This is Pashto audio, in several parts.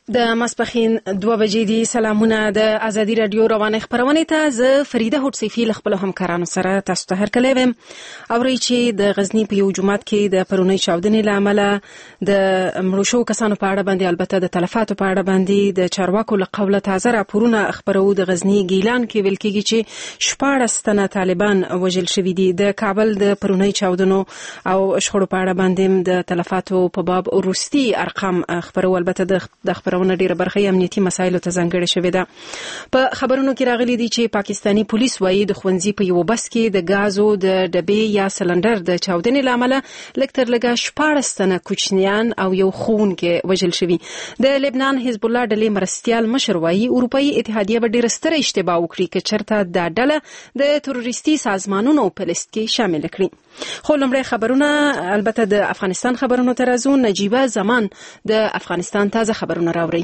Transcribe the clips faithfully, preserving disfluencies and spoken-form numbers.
د ماسپخین دوه بجې دي. سلامونه د ازادي رادیو روانه خبرونه ته زه فریده هوټسیفی له خپل همکارانو سره تاسو ته هرکلی ویم. اوري چې د غزنی په یو جومات کې د پرونی چاودنې لامل د مړو شو کسانو په اړه باندې البته د تلفاتو په اړه باندې د چارواکو له قوله تازه راپورونه خبرو. د غزنی ګیلان کې ویل کېږي چې شپاړس تنه طالبان وژل شوي دي. د کابل د پرونی چاودنو او شخړو په اړه باندې د تلفاتو په باب وروستي ارقام خبرو. البته د خبرونه ډیره برخه امنیتي مسایلو ته ځانګړې شوې ده. په خبرونو کې راغلي دي چې پاکستانی پولیس وایي د ښوونځي په یو بس کې د غازو د ډبې یا سلندر د چاودنې لامل لږ تر لږه شپاړس تنه کوچنیان او یو ښوونکی وژل شوي. د لبنان حزب الله ډلې مرستیال مشر وایي اروپایي اتحادیه به ډیره ستره اشتباه وکړي که چېرته دا ډله د تروریستي سازمانونو په لیست کې شامل کړي. خو لومړی خبرونه البته د افغانستان خبرونو ته راځو. نجیبه زمان د افغانستان تازه خبرونه راوړي.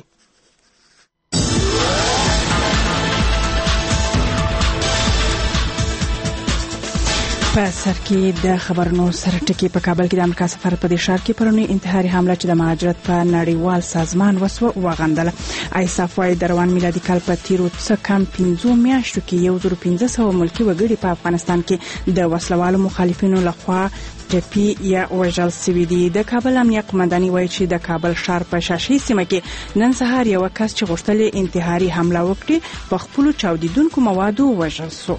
په سر کې د خبرونو سره ټکی په کابل کې د امریکا سفارت په دې ښار کې پرونی انتحاري حمله چې د مهاجرت په نړیوال سازمان وسوه وغندله. ایساف وايي د روان میلادي کال په تیرو څه کم پنځو میاشتو کې یو زر پنځه سوه ملکي وګړي په افغانستان کې د وسلوالو مخالفینو لخوا ټپي یا وژل شوي دي. د کابل امنیه قومنداني وایي چې د کابل ښار په شاشي سیمه کې نن سهار یو کس چې غوښتل انتحاري حمله وکړي په خپلو چاودیدونکو موادو وژل شو.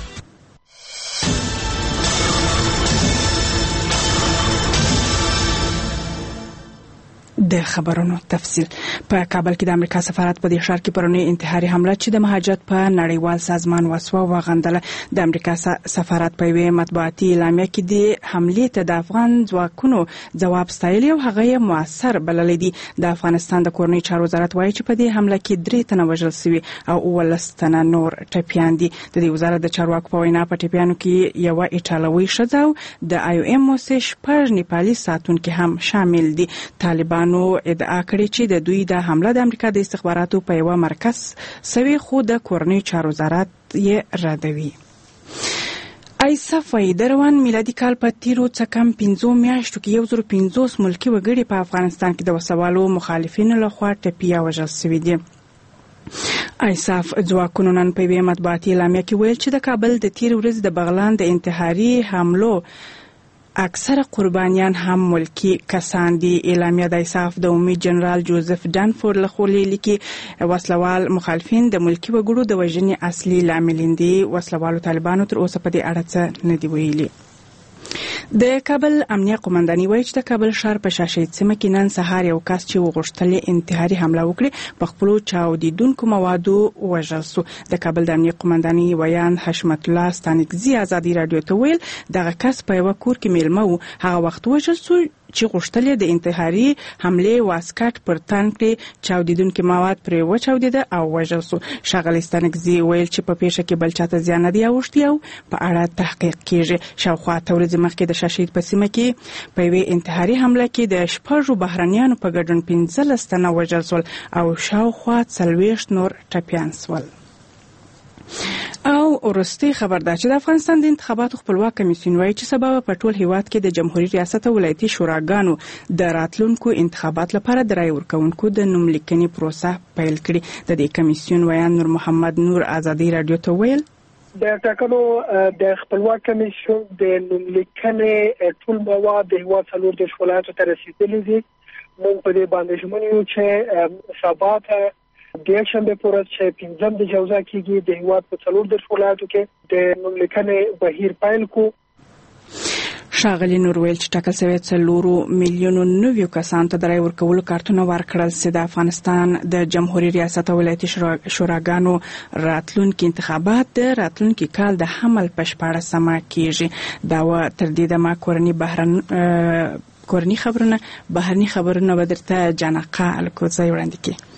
د خبرونو تفصیل. په کابل کې د امریکا سفارت په دې ښار کې پرونی انتحاري حمله چې د مهاجرت په نړیوال سازمان وسوه وغندله. د امریکا سفارت په یوه مطبوعاتي اعلامیه کې د حملې ته د افغان ځواکونو ځواب ستایلی او هغه یې موثر بللی دی. د افغانستان د کورنۍ چارو وزارت وایي چې په دې حمله کې درې تنه وژل شوي او اوولس تنه نور ټپیان دي. د دې وزارت د چارواکو په وینا په ټپیانو کې یوه ایټالوي ښځه او د آی او ایم موسس شپږ نیپالي ساتونکي هم شامل دي. طالبانو ادعا کړې چې د دوی د حمله د امریکا د استخباراتو په یو مرکز سوي خو د کورنۍ چارو وزارت یې ردوي. ایساف وايي د روان میلادي کال په تیرو څه کم پنځو میاشتو کې یو زر پنځوس ملکي وګړي په افغانستان کې د وسوالو مخالفینو لخوا ټپي یا وژل شوي دي. ایساف ځواکونو نن په یوه مطبوعاتي اعلامیه کې ویل چې د کابل د تیر ورځ د بغلان د انتحاري حملو اکثره قربانیان هم ملکی کسان دي. اعلامیه د ایساف د عمومي جنرال جوزف ډانفورد لخوا لیکي وسلوال مخالفین د ملکی وګړو د وژنې اصلي لاملین دي. وسلوالو طالبانو تر اوسه په دې اړه څه نه دي ویلي. د کابل امنیه قومنداني وایي چې د کابل ښار په شاشید سیمه کې نن سهار یو کس چې وغوښتل انتحاري حمله وکړي په خپلو چاودیدونکو موادو وژل شو. د کابل د امنیه قومنداني ویان حشمت الله ستانکزي ازادي رادیو ته ویل دغه کس په یو کور کې میلمه و. هغه وخت وژل شو چې غوښتل د انتحاري حمله واسکټ پر تن کړي. چاودیدونکو مواد پرې وچاودیده او وژل شو. ښاغلي ستانکزي ویل چې په پیښه کې بل چاته زیان نه دی اوښتی او په اړه تحقیق کیږي. شاوخوا اته ورځې مخکې د شاشید په سیمه کې په یوه انتحاري حمله کې د شپږو بهرنیانو په ګډون پنځلس تنه وژل شول او شاوخوا څلوېښت نور ټپیان شول. او ورستي خبر ده چې د افغانستان د انتخاباتو خپلواک کمیسیون وایي چې سبا په ټول هیواد کې د جمهوریت ریاست او ولایتي شوراګانو د راتلونکو انتخابات لپاره د رای ورکونکو د نوملیکنې پروسه پیل کړي. د دې کمیسیون ویان نور محمد نور ازادي رادیو ته ویل د ټاکنو د خپلواک کمیسیون د نوملیکنې ټول مواد د هیواد څلور دېرش ولایتو ته رسیدلي دي. موږ په دې باندې ژمن یو چې سبا ته د شنبه پورې چې پنځم د جوزا کېږي د هیواد په څلور دېرش ولایتو کې د نوملیکنې بهیر پیل کو. ښاغلي نور ویل چې ټاکل شوی څلورو میلیونو نویو کسانو ته د رای ورکولو کارتونه ورکړل چې د افغانستان د جمهوریت ریاست او ولایتي شوراګانو راتلونکي انتخابات د راتلونکي کال د حمل په شپاړسمه کېږي. دا و تر دې دمه کورني بهرن کورني خبرونه بهرني خبرونه به درته جانقه الکوزای وړاندې کړي.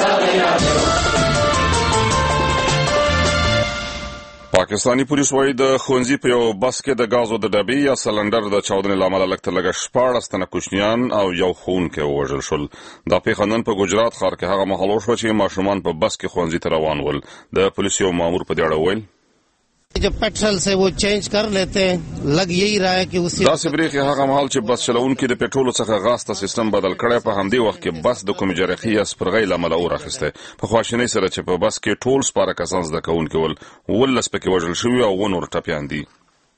پاکستانی پولیس وایي د ښوونځي په یو بس کې د غازو د ډبې یا سلندر د چاودنې لامل لږ تر لږه شپاړس تنه کوچنیان او یو ښوونکی ووژل شول. دا پیښه نن په ګجرات ښار کې هغه مهال وشوه چې ماشومان په بس کې ښوونځي ته روان ول. د پولیس یو مامور په دې اړه وویل जब पेट्रोल से वो चेंज कर लेते हैं लग यही रहा है कि उसी دا سبریخي هغه مهال چې بس چلونکي د پېټرولو څخه غاز ته سیستم بدل کړي په همدې وخت کې بس د کوم جرخي یا سپرغۍ لامل اورخسته په خواشینۍ سره چې په بس کې ټول سپاره کسان زده کوونکي ول ولس پکې وژل شوی او ونور ټپيان دي.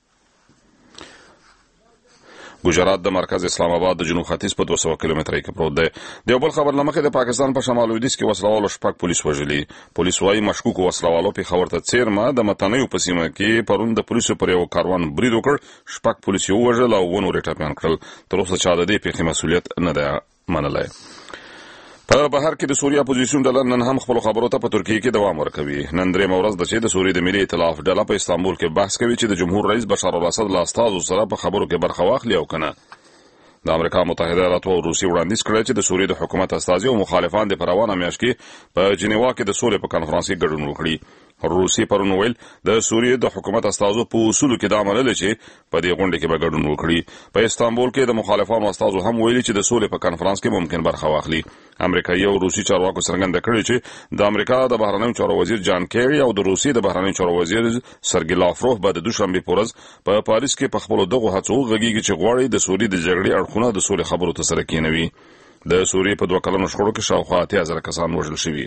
ګجرات د مرکز اسلام آباد د جنوب ختیځ په دوه سوه کیلومترۍ کې پروت دی. د یو بل خبر لمخې د پاکستان په شمال لویدیځ کې وسلوالو شپږ پولیس وژلي. پولیس وايي مشکوک وسلوالو په خبر ته څیرمه د متنیو په سیمه کې پرون د پولیسو پر یو کاروان برید وکړ. شپږ پولیس یې وژل او ونور ټپيان کړل. تر اوسه چا د دې پیښې مسؤلیت نه دی منلی. په بهر کې د سوریا اپوزیسیون ډله نن هم خپل خبرو ته په ترکیه کې دوام ورکوي. نن درې مورز د چې د سوریې د ملي ائتلاف ډله په استانبول کې بحث کوي چې د جمهور رئیس بشار الاسد له استازو سره په خبرو کې برخه واخلي او کنه. د امریکا متحده ایالاتو او روسیې وړاندیز کړی چې د سوریې د حکومت استازي او مخالفان د پروانه میاشت کې په جنیوا کې د سولې په کانفرنس کې ګډون وکړي. روسي پرون ویل د سوریې د حکومت استازو په اصولو کې دا منل چې په دې غونډه کې به ګډون وکړي. په استانبول کې د مخالفانو استازو هم ویلي چې د سولې په کانفرنس کې ممکن برخه واخلي. امریکایي او روسي چارواکو څرګنده کړې چې د امریکا د بهرنیو چارو وزیر جان کیری او د روسي د بهرنیو چارو وزیر سرګی لاوروف به د دوشنبه په ورځ په پاریس کې په خپل دغه هڅو غږیږي چې غواړي د سوریې د جګړې اړخونه د سولې خبرو ته سره کېنوي. د سوریې په دوه کلونو شخړو کې شاوخوا اتیا زره کسان وژل شوي.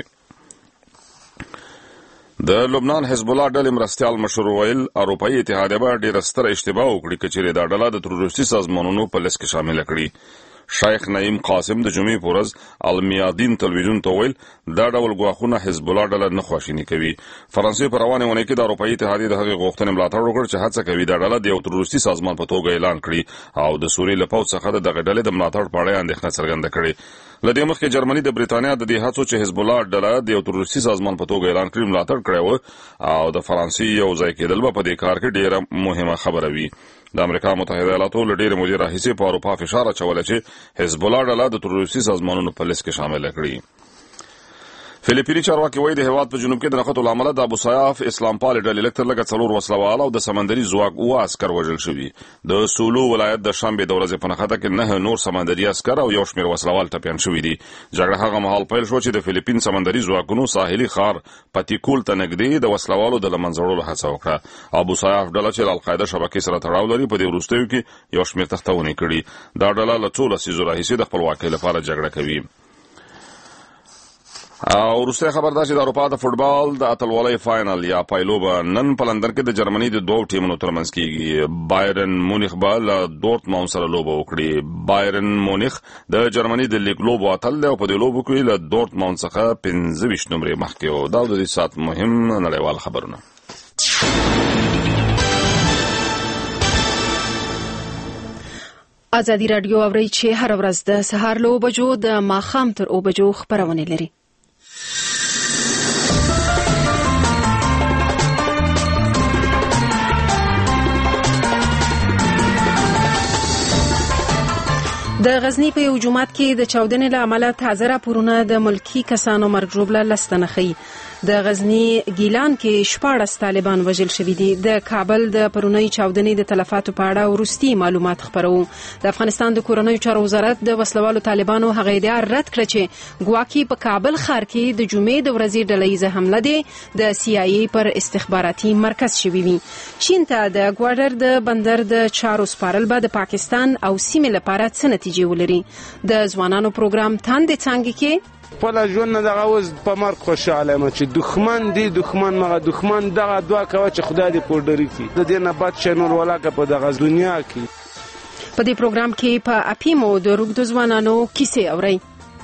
د لبنان حزب الله ډلې مرستیال مشر ویل اروپایي اتحادیه به ډېره ستره اشتباه وکړي که چیرې دا ډله د تروریستي سازمانونو په لیست کې شامله کړي. شیخ نعیم قاسم د جمعې په ورځ المیادین تلویزیون ته ویل دا ډول ګواښونه حزب الله ډله نه خواشیني کوي. فرانسې په روانې اونۍ کې د اروپایي اتحادیې د هغې غوښتنې ملاتړ وکړ چې هڅه کوي دا ډله د یو تروریستي سازمان په توګه اعلان کړي او د سوریې له پوځ څخه د دغې ډلې د ملاتړ په اړه اندېښنه څرګنده کړې. له دې مخکې جرمني د برېټانیا د دې هڅو چې حزب الله ډله د یو تروریستي سازمان په توګه اعلان کړي ملاتړ کړی و او د فرانسې یو ځای کېدل به په دې کار کې ډېره مهمه خبره وي. د امریکا متحده ایالاتو له ډېرې مودې راهیسې په اروپا فشار اچولی چې حزب الله ډله د تروریستي سازمانونو په لیست کې شامله کړي. فلیپیني چارواکي وایي د هېواد په جنوب کې د نښتو له امله د ابوسیاف اسلام پالې ډلې لږ تر لږه څلور وسلوال او د سمندري ځواک اووه عسکر وژل شوي. د سولو ولایت د شنبې د ورځې په نښته کې نهه نور سمندري عسکر او یو شمېر وسلوال ټپیان شوي دي. جګړه هغه مهال پیل شوه چې د فلیپین سمندري ځواکونو ساحلي ښار پتیکول ته نږدې د وسلوالو د له منځه وړلو هڅه وکړه. ابوسیاف ډله چې له القاعده شبکې سره تړاو لري په دې وروستیو کې یو شمېر تښتونې کړي. دا ډله له څو لسیزو راهیسې د خپلواکۍ لپاره جګړه کوي. او وروستی خبر دا چې د اروپا د فوټبال د اتلولۍ فاینل یا پایلوبه نن په لندن کې د جرمني د دوو ټیمونو ترمنځ کیږي. بایرن مونیخ به له دورتموند سره لوبه وکړي. بایرن مونیخ د جرمني د لیګ لوبو اتل دی او په دې لوبو کې له دورتموند څخه پنځه ویشت نمرې مخکې و. دا د دې ساعت مهم نړیوال خبرونه. ازادي راډیو اوري چې هر ورځ د سهار له بجو د ماښام تر او بجو خبرونه لري. د غزنی په یو جومات کې د چاودنې له امله تازه راپورونه د ملکی کسانو مرګ ژوبله لستنه ښیي. د غزنی ګیلان کې شپاړس طالبان وژل شوي دي. د کابل د پرونۍ چاودنې د تلفاتو په اړه وروستي معلومات خپروو. د افغانستان د کورنیو چارو وزارت د وسلوالو طالبانو هغه ادعا رد کړه چې ګواکې په کابل ښار کې د جمعې د ورځې ډلهییزه حمله دی د سی آی ای پر استخباراتي مرکز شوي وي. چین ته د ګواډر د بندر د چارو سپارل به د پاکستان او سیمې لپاره څه نتیجې ولري. د ځوانانو پروګرام تاندې څانګې کې خپل ژوند دغه اوس په مرګ خوشاله یم چې دښمن دی دښمن مغه دښمن دغه دعا کوي چې خدای دې پوډري کړي د دې نه بد شي نور ولاکه په دغه دنیا کې. په دې پروګرام کې په اپیمو د روږدو ځوانانو کیسې اورئ.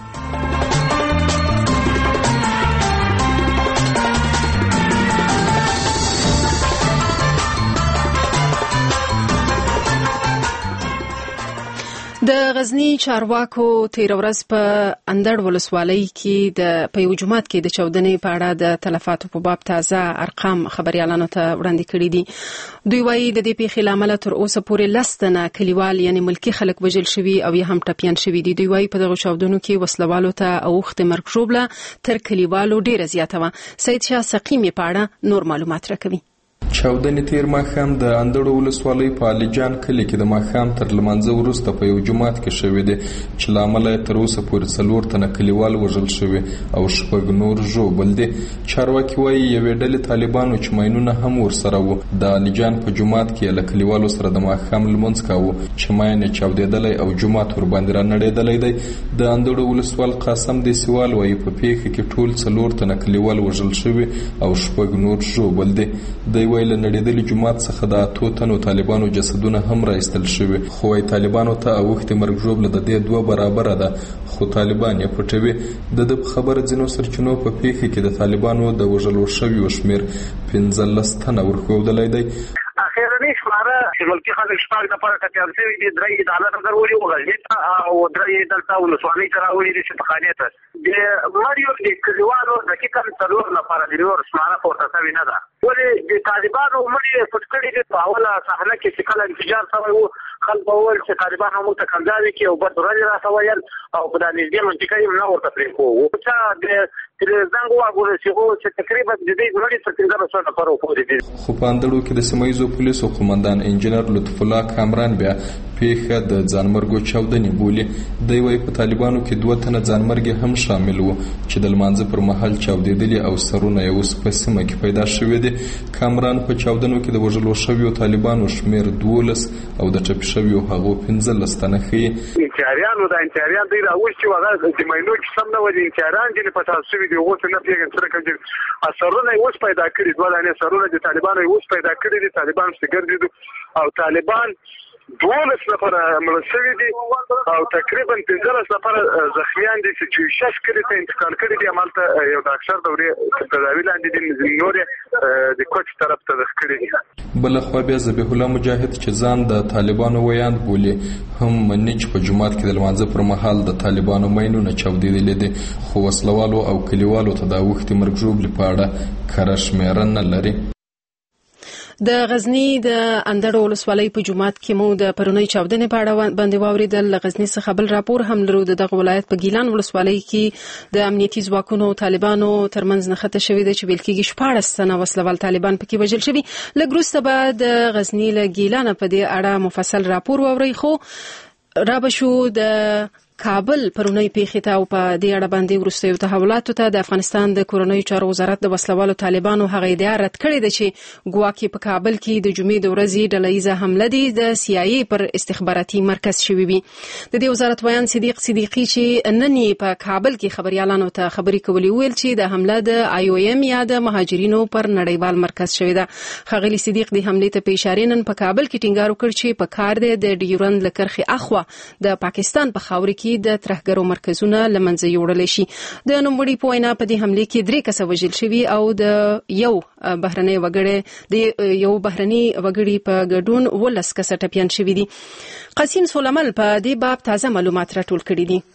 د غزنی چارواکو تیر ورځ په اندړ ولسوالۍ کې د په یو جومات کې د چاودنې په اړه د تلفاتو په باب تازه ارقام خبريالانو ته وړاندې کړي دي. دوی وايي د دې پیښې له امله تر اوسه پورې لس تنه کلیوال یعنی ملکي خلک وژل شوي او یا هم ټپیان شوي دي. دوی وايي په دغه چاودنو کې وسلوالو ته اوښتې مرګ ژوبله تر کلیوالو ډیره زیاته وه. سید شاه سقیمې په اړه نور معلومات راکوي. چاودنې تیر ماښام د اندړو ولسوالۍ په علیجان کلي کې د ماښام تر لمانځه وروسته په یو جومات کې شوې دي چې له امله یې تر اوسه پورې څلور تنه کلیوال وژل شوي او شپږ نور ژوبل دي. چارواکي وایي یوې ډلې طالبانو چې ماینونه هم ورسره وو د علیجان په جومات کې له کلیوالو سره د ماښام لمونځ کاوه چې ماین یې چاودېدلی او جومات ورباندې رانړېدلی دی. د اندړو ولسوال قاسم دیسیوال وایي په پیښه کې ټول څلور تنه کلیوال وژل شوي او شپږ نور ژوبل دي. دوی وایي له نړېدلي جومات څخه د اتو تنو طالبانو جسدونه هم راایستل شوي، خو وایي طالبانو ته اوښتې مرګ ژوبله د دې دوه برابره ده، خو طالبان یې پټوي. د ده په خبره ځینو سرچینو په پیښه کې د طالبانو د وژلو شویو شمېر پنځلس تنه ورښودلی دی. اخیرنی شماره چې ملکي خلک شپږ دپاره ټپیان شوي دي، درې د عالم نظر ولي وغږلي او درې دلته ولسوالۍ ته راولي دي چې پخانې ته د مړیو د کلیوالو دقیقا څلور لپاره د نور شماره پورته شوې نه ده. ولې د طالبانو مړي پټ کړي دي. په اوله صحنه کې چې کله انفجار شوی و خلک وویل چې طالبان هم ورته قبضه وکړي او بد ورځې راته ویل او په دا نږدې منطقه یې نه ورته پرېښود. چا د تلویزیون وګورئ چې تقریبا د دې مړي تر پنځلس سوه نفره وپورې دي. خو په اندړو کې د سیمه ییزو پولیسو قومندان انجینر لطف الله کامران بیا پیښه د ځانمرګو چاودنې بولي. دی وایي په طالبانو کې دوه تنه ځانمرګي هم شامل وو چې د لمانځه پر مهال چاودېدلي او سرونه یې اوس په سیمه کې پیدا شوي دي. کامران په چاودنو کې د وژلو شویو طالبانو شمېر دولس او د ټپي شویو هغو پنځلس تنه ښیي. انتحاریانو دا انتحاریان دی راوستي وو، هغه د ماینو قسم نه وو، د انتحاریان ځینې پټاس شوي دي. اوس نه پوهېږم څرنګه دي سرونه یې اوس پیدا کړي، دوه دانې سرونه د طالبانو یې اوس پیدا کړي دي. طالبان پسې ګرځېدو او طالبان دولس نفره مړه شوي دي او تقریبا پنځلس نفره زخمیان دي چې شش کلي ته انتقال کړي دي. همالته یو ډاکټر دورې تداوي لاندې دي، نور یې د کوچ طرف ته ځخ کړي دي. بلخوا بیا ذبیح الله مجاهد چې ځان د طالبانو ویاند بولي هم مني چې په جومات کې د لمانځه پر مهال د طالبانو ماینونه چاودېدلي دي، خو وسلوالو او کلیوالو ته د اوښتې مرګ ژوبلې په اړه کره شمېره نه لري. د غزنی د اندړو ولسوالۍ په جومات کې مو د پرونی چاودنې په اړه باندې واوریدل. غزنی څخه بل راپور هم لرو. د دغه ولایت په ګیلان ولسوالۍ کې د امنیتي ځواکونو طالبانو ترمنځ نښته شوې ده چې ویل کېږي شپاړس تنه وسلوال طالبان پکې وژل شوي. لږ وروسته به د غزنی له ګیلانه په دې اړه مفصل راپور واورئ. خو را به شو د کابل پرونی پیښې ته او په دې اړه باندې وروستیو تحولاتو ته. د افغانستان د کورنیو چارو وزارت د وسلوالو طالبانو هغه ادعا رد کړې ده چې ګواکې په کابل کې د جمعې د ورځې ډله ییزه حمله دي د سی آی ای پر استخباراتي مرکز شوې وي. د دې وزارت ویان صدیق صدیقي چې نن یې په کابل کې خبريالانو ته خبرې کولې ویل چې د حمله د آی او ایم یا د مهاجرینو پر نړیوال مرکز شوې ده. ښاغلي صدیق د حملې ته په اشاره نن په کابل کې ټینګار وکړ چې په کار دی د ډیورند لکرخي اخوا د پاکستان په خاور کې د ترهګرو مرکزونه لمنځه یوړل شي. د نوموړي په وینا په دې حمله کې درې کسه وژل شوي او د یو بهرنی وګړي د یو بهرنی وګړي په ګډون ولس کسه ټپیان شوي دي. قاسم سولمل په دې باب تازه معلومات راټول کړي دي.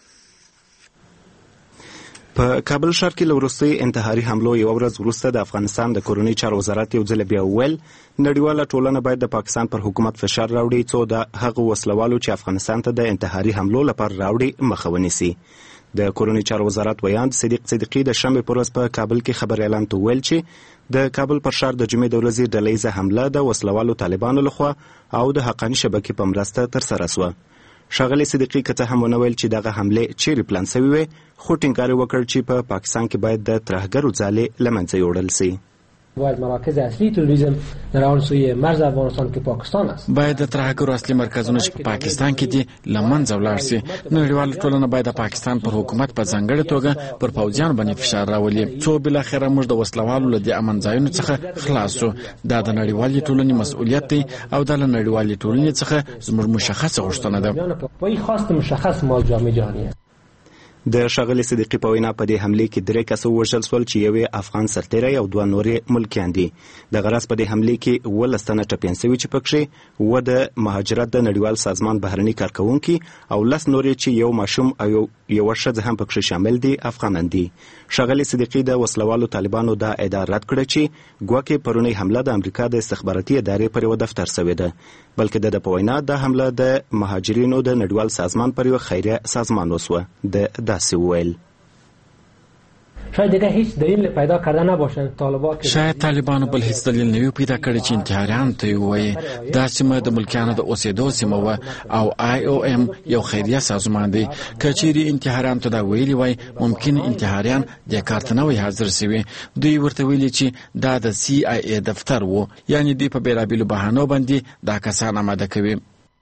په کابل ښار کې له وروستۍ انتحاري حملو یوه ورځ وروسته د افغانستان د کورنۍ چارو وزارت یو ځل بیا وویل نړیواله ټولنه باید د پاکستان پر حکومت فشار راوړي څو د هغو وسلوالو چې افغانستان ته د انتحاري حملو لپاره راوړي مخه ونیسي. د کورنۍ چارو وزارت ویاند صدیق صدیقي د شنبې په ورځ په کابل کې خبريالانو ته وویل چې د کابل پر ښار د جمعې د ورځې ډله ییزه حمله د وسلوالو طالبانو لخوا او د حقاني شبکې په مرسته ترسره شوه. ښاغلي صدیقي که څه هم ونه ویل چې دغه حملې چیرې پلان شوې وې، خو ټینګار یې وکړ چې په پاکستان کې باید د ترهګرو ځالې له منځه یوړل سي. باید مراکز اصلی تروریسم در آن سوی مرز افغانستان که پاکستان است باید د ترهګرو اصلي مرکزونه چې په پاکستان کې دي له منځه ولاړ سي. نړیواله ټولنه باید د پاکستان پر حکومت په ځانګړې توګه پر پوځیانو باندې فشار راولي څو بالاخره موږ د وسلوالو له دې امن ځایونو څخه خلاص شو. دا د نړیوالې ټولنې مسؤلیت دی او د نړیوالې ټولنې څخه زموږ مشخصه غوښتنه ده. پای خواست مشخص مال جامعه جهانی است. د ښاغلي صدیقي په وینا په دې حملې کې درې کسه وژل شول چې یو افغان سرتیری او دوه نورې ملکیان دي. د غرض په دې حملې کې اوولس تنه ټپیان شوي چې پکښې اووه د مهاجرت د نړیوال سازمان بهرني کارکوونکي او لس نورې چې یو ماشوم او یوه ښځه هم پکښې شامل دي افغانان دي. ښاغلي صدیقي د وسلوالو طالبانو دا ادعا رد کړه چې ګواکې پرونی حمله د امریکا د استخباراتي ادارې پر یو دفتر شوې ده، بلکې د ده په وینا دا حمله د مهاجرینو د نړیوال سازمان پر یو خیریه سازمان وسوه. د داسې وویل شاید دیگه هیچ دلیل پیدا کرده نباشن طالبان شاید طالبانو بل هیڅ دلیل نه وي پیدا کړی چې انتحاریان ته وایي دا سیمه د ملکیانو د اوسېدو سیمه و او آی او ام یو خیریه سازمان دی که چیرې انتحاریان ته دا ویلي وای ممکن انتحاریان د کار ته نه وي حاضر سوي دوی ورته ویلي چې دا د سی آی ای دفتر و یعنی دوی په بیلابیلو بهانو باندې دا کسان آماده کوي.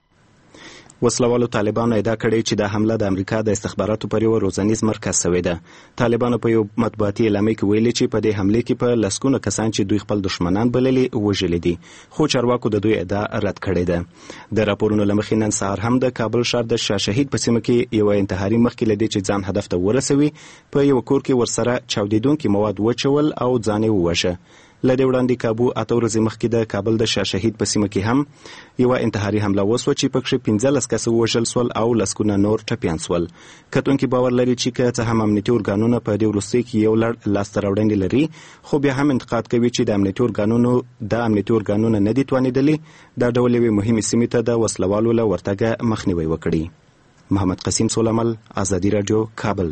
وسلوالو طالبانو ادعا کړې چې دا حمله د امریکا د استخباراتو پر یو روزنیز مرکز شوې ده. طالبانو په یو مطبوعاتي اعلامیه کې ویلي چې په دې حمله کې په لسګونه کسان چې دوی خپل دشمنان بللي وژلي دي، خو چارواکو د دوی ادعا رد کړې ده. د راپورونو له مخې نن سهار هم د کابل ښار د شاه شهید په سیمه کې یو انتحاري مخکې له دې چې ځان هدف ته ورسوي په یو کور کې ورسره چاودیدونکي مواد وچول او ځان یې ووژه. له دې وړاندې کابو اته ورځې مخکې د کابل د شاه شهید په سیمه کې هم یوه انتحاري حمله وسوه چې پکښې پنځلس کسه ووژل سول او لسګونه نور ټپیان سول. کتونکي باور لري چې که څه هم امنیتي ارګانونه په دې وروستیو کې یو لړ لاسته راوړنې لري، خو بیا هم انتقاد کوي چې د امنیتي ارګانونو د امنیتي ارګانونه نه دي توانېدلي دا ډول یوې مهمې سیمې ته د وسلوالو له ورتګه مخنیوی وکړي. محمد قسیم سولمل، آزادي راډیو، کابل.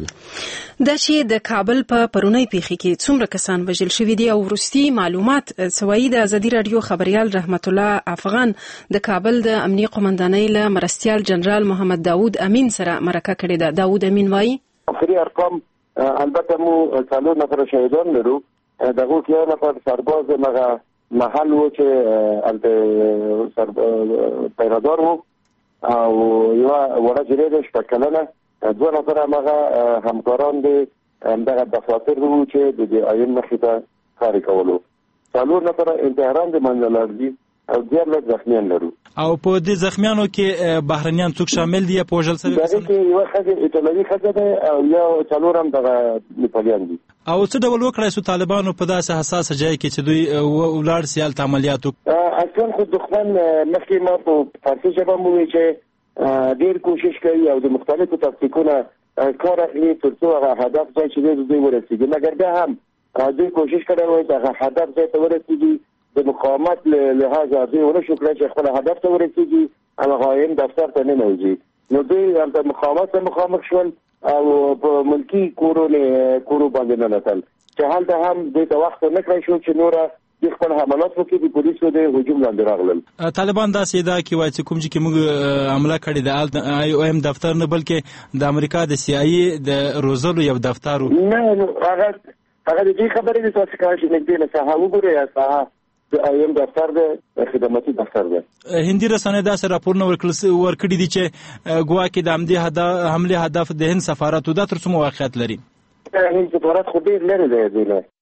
دا چې د کابل په پرونی پیښې کې څومره کسان وژل شوي دي او وروستي معلومات سوایي د آزادي راډیو خبريال رحمت الله افغان د کابل د امنیه قومندانۍ له مرستیال جنرال محمد داوود امین سره مرکه کړې ده. داوود امین وایي اخري ارقام البته مو څلور نفر شهیدان لرو، دغه کې یو نفر سرباز مغه محل و چې البته سر پیرادار وو او یو وړه جریده شپږ کلنه دوه نفر هغه همکاران دي دغه دفاتر وو چې د دې آیین مخې ته کار کولو، څلور نفر انتحاران دي منځلار دي او دیارلس زخمیان لرو. او په دې زخمیانو کې بهرنیان څوک شامل دي یا په وژل شوي دغه کې یوه ښځه ایټالوي ښځه ده او یو څلور هم دغه نیپالیان دي. او څه ډول وکړای سو طالبانو په داسې حساسه ځای کې چې دوی ولاړ سي هلته عملیات وکړي؟ اصلا خو دښمن مخکې ما په فارسي ژبه مو وویل چې ډېر کوشش کوي او د مختلفو تکتیکونه کار اخلي تر څو هغه هدف ځای چې دی دوی ورسېږي، مګر بیا هم دوی کوشش کړی وای چې هغه هدف ځای ته ورسېږي د مقاومت له لحاظه دوی ونه شو کړی چې خپل هدف ته ورسېږي هغه آیین دفتر ته ننوځي. نو دوی هلته مقاومت سره مخامخ شول او په ملکي کورو کورو باندې ننوتل چې هلته هم دوی ته وخت نه کړی شو چې نوره د خپل حملات وکړي د پولیسو د هجوم لاندې راغلل. طالبان داسې ادعا کوي چې کوم چې موږ حمله کړې د آی او ام دفتر نه بلکې د امریکا د سی آی ای د روزلو یو دفتر و. نه هغه هغه د دې خبرې د تاسو کار چې نږدې له ساحه وګورئ یا ساحه د آی ام دفتر د خدماتي دفتر ده. هندي رسنۍ داسې راپورونه ورکړي دي چې ګواکې د همدې حمله هدف د هند سفارت و دا تر څومره واقعیت لري؟ هند سفارت خو ډېر لرې دی نه.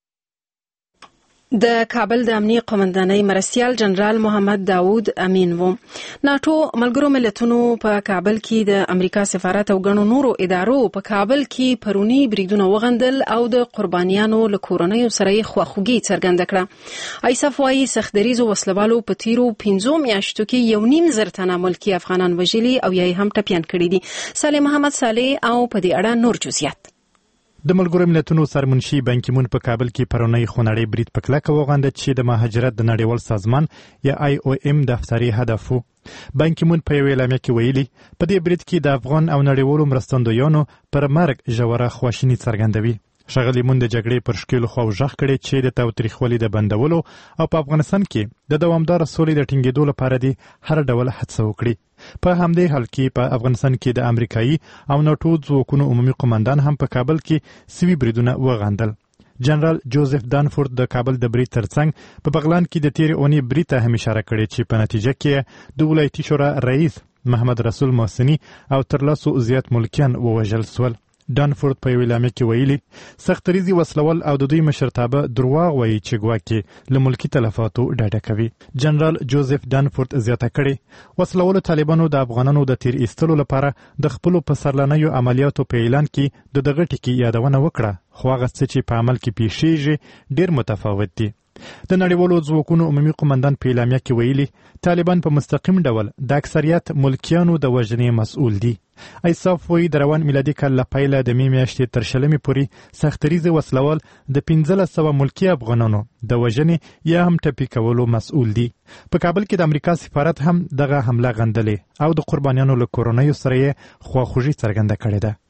د کابل د امنیه قومندانۍ مرستیال جنرال محمد داوود امین و. ناتو ملګرو ملتونو په کابل کې د امریکا سفارت او غنو نورو ادارو په کابل کې پرونی بریدونه وغندل او د قربانیانو له کورنۍ سره خواخوږي څرګنده کړه. ایساف وايي سختدریزو وسلوالو په تیرو پنځو میاشتو کې یو نیم زر تنه ملکی افغانان وژلي او یې هم ټپیان کړي دي. صالح محمد صالح او په دې اړه نور جزئیات. د ملګرو ملتونو سرمنشي بان کی مون په کابل کې پرونی خونړی برید په کلکه وغندل چې د مهاجرت د نړیوال سازمان یا آی او ام دفتري هدف وو. بان کی مون په یو اعلامیه کې ویلي په دې برید کې د افغان او نړیوالو مرستندویانو پر مرګ ژوره خواشیني څرګندوي. ښاغلي مون د جګړې پر شکلو خو ژغ کړي چې د تاوتریخوالي د بندولو او په افغانستان کې د دوامدار سولې د ټینګېدو لپاره دي هر ډول هڅه وکړي. په همدې حال کې په افغانستان کې د امریکایي او ناټو ځواکونو عمومي قومندان هم په کابل کې سوي بریدونه وغندل. جنرال جوزف دانفورد د کابل د برید ترڅنګ په بغلان کې د تیرې اونۍ برید ته هم اشاره کړې چې په نتیجه کې د ولایتي شورا رئیس محمد رسول محسني او تر لسو زیات ملکیان ووژل سول. دانفورد په یو اعلامیه کې ویلي سختدریزي وسلوال او د دوی مشرتابه درواغ وایي چې ګواکې له ملکي تلفاتو ډاډه کوي. جنرال جوزف دانفورد زیاته کړې وسلوالو طالبانو د افغانانو د تیر ایستلو لپاره د خپلو په سرلنیو عملیاتو په اعلان کې د دغه ټکي یادونه وکړه، خو هغه څه چې په عمل کې پیښیږي ډېر متفاوت دي. د نړیوالو ځواکونو عمومي قومندان په اعلامیه کې ویلي طالبان په مستقیم ډول د اکثریت ملکیانو د وژنې مسؤل دي. ایساف وایي د روان میلادي کال له پیله د مې میاشتې تر شلمې پورې سختدریزي وسلوال د پنځلس سوه ملکي افغانانو د وژنې یا هم ټپي کولو مسؤل دي. په کابل کې د امریکا سفارت هم دغه حمله غندلې او د قربانیانو له کورنیو سره یې خواخوږي څرګنده کړې ده.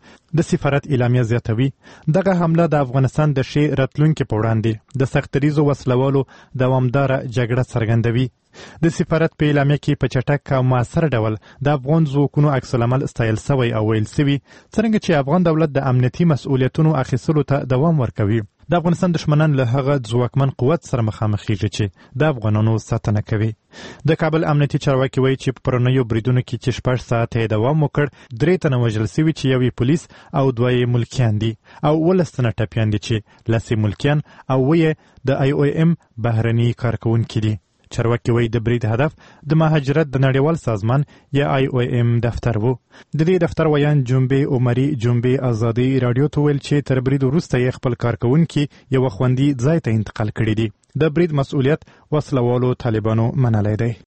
د سفارت اعلامیه زیاتوي دغه حمله د افغانستان د ښې راتلونکي په وړاندې د سختریزو وسلوالو دوامداره جګړه څرګندوي. د سفارت په اعلامیه کې په چټک او مؤثر ډول د افغان ځواکونو عکس العمل ستایل سوی او ویل سوي څرنګه چې افغان دولت د امنیتي مسؤلیتونو اخیستلو ته دوام ورکوي. د افغانستان دشمنان له هغه ځواکمن قوت سره مخامخېږي چې د افغانانو ساتنه کوي. د کابل امنیتي چارواکي وایي چې په پرونیو بریدونو کې چې شپږ ساعته یې دوام وکړ، درې تنه وژل سوي چې یو یې پولیس او دوه یې ملکیان دي او ولس تنه ټپیان دي چې لس یې ملکیان او اووه یې د آی او ایم بهرني کارکوونکي دي. چارواکي وایي د برید هدف د مهاجرت د نړیوال سازمان یا آی او ایم دفتر وو. د دې دفتر ویان جنبې عمري جنبې ازادي رادیو ته ویل چې تر برید وروسته یې خپل کارکوونکي یو خوندي ځای ته انتقال کړي دي. د برید مسؤلیت وسلوالو طالبانو منلی دی.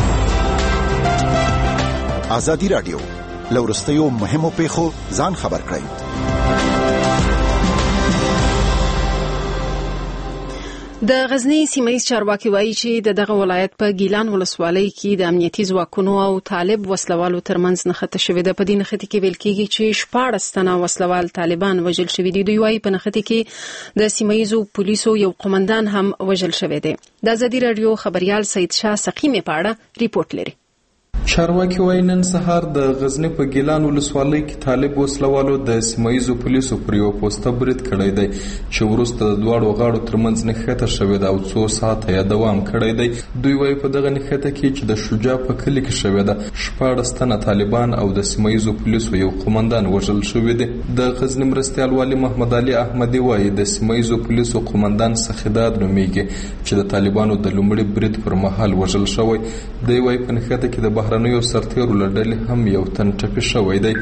ازادي رادیو لورستیو مهمو پیښو ځان خبر کړئ. د غزنی سیمه چارواکي وایي چې د دغه ولایت په ګیلان ولسوالۍ کې د امنیتي ځواکونو او طالب وسلوالو ترمنځ نښته شوې ده. په دې نښتې کې ویل کېږي چې شپاړس تنه وسلوال طالبان وژل شوي دي. دوی وایي په نښتې کې د سیمه ییزو پولیسو یو قومندان هم وژل شوی دی. د ازادي رادیو خبريال سید شاه سقیمې په اړه ریپورت لري. چارواکي وایي نن سهار د غزنی په ګیلان ولسوالۍ کې طالب وسلوالو د سیمه ییزو پولیسو پر یو پوسټه برید کړی دی چې وروسته د دواړو غاړو ترمنځ نښته شوې ده او څو ساعته یې دوام کړی دی. دوی وایي په دغه نښته کې چې د شجاع په کلي کې شوې ده شپاړس تنه طالبان او د سیمه ییزو پولیسو یو قومندان وژل شوی دی. د غزنی مرستیال والي محمد علي احمدي وایي د سیمه ییزو پولیسو قومندان سخیداد نومیږي چې د طالبانو د لومړي برید پر مهال وژل شوی. دوی وایي په نښته کې د بهرنیو سرتیرو له ډلې هم یو تن ټپي شوی دی.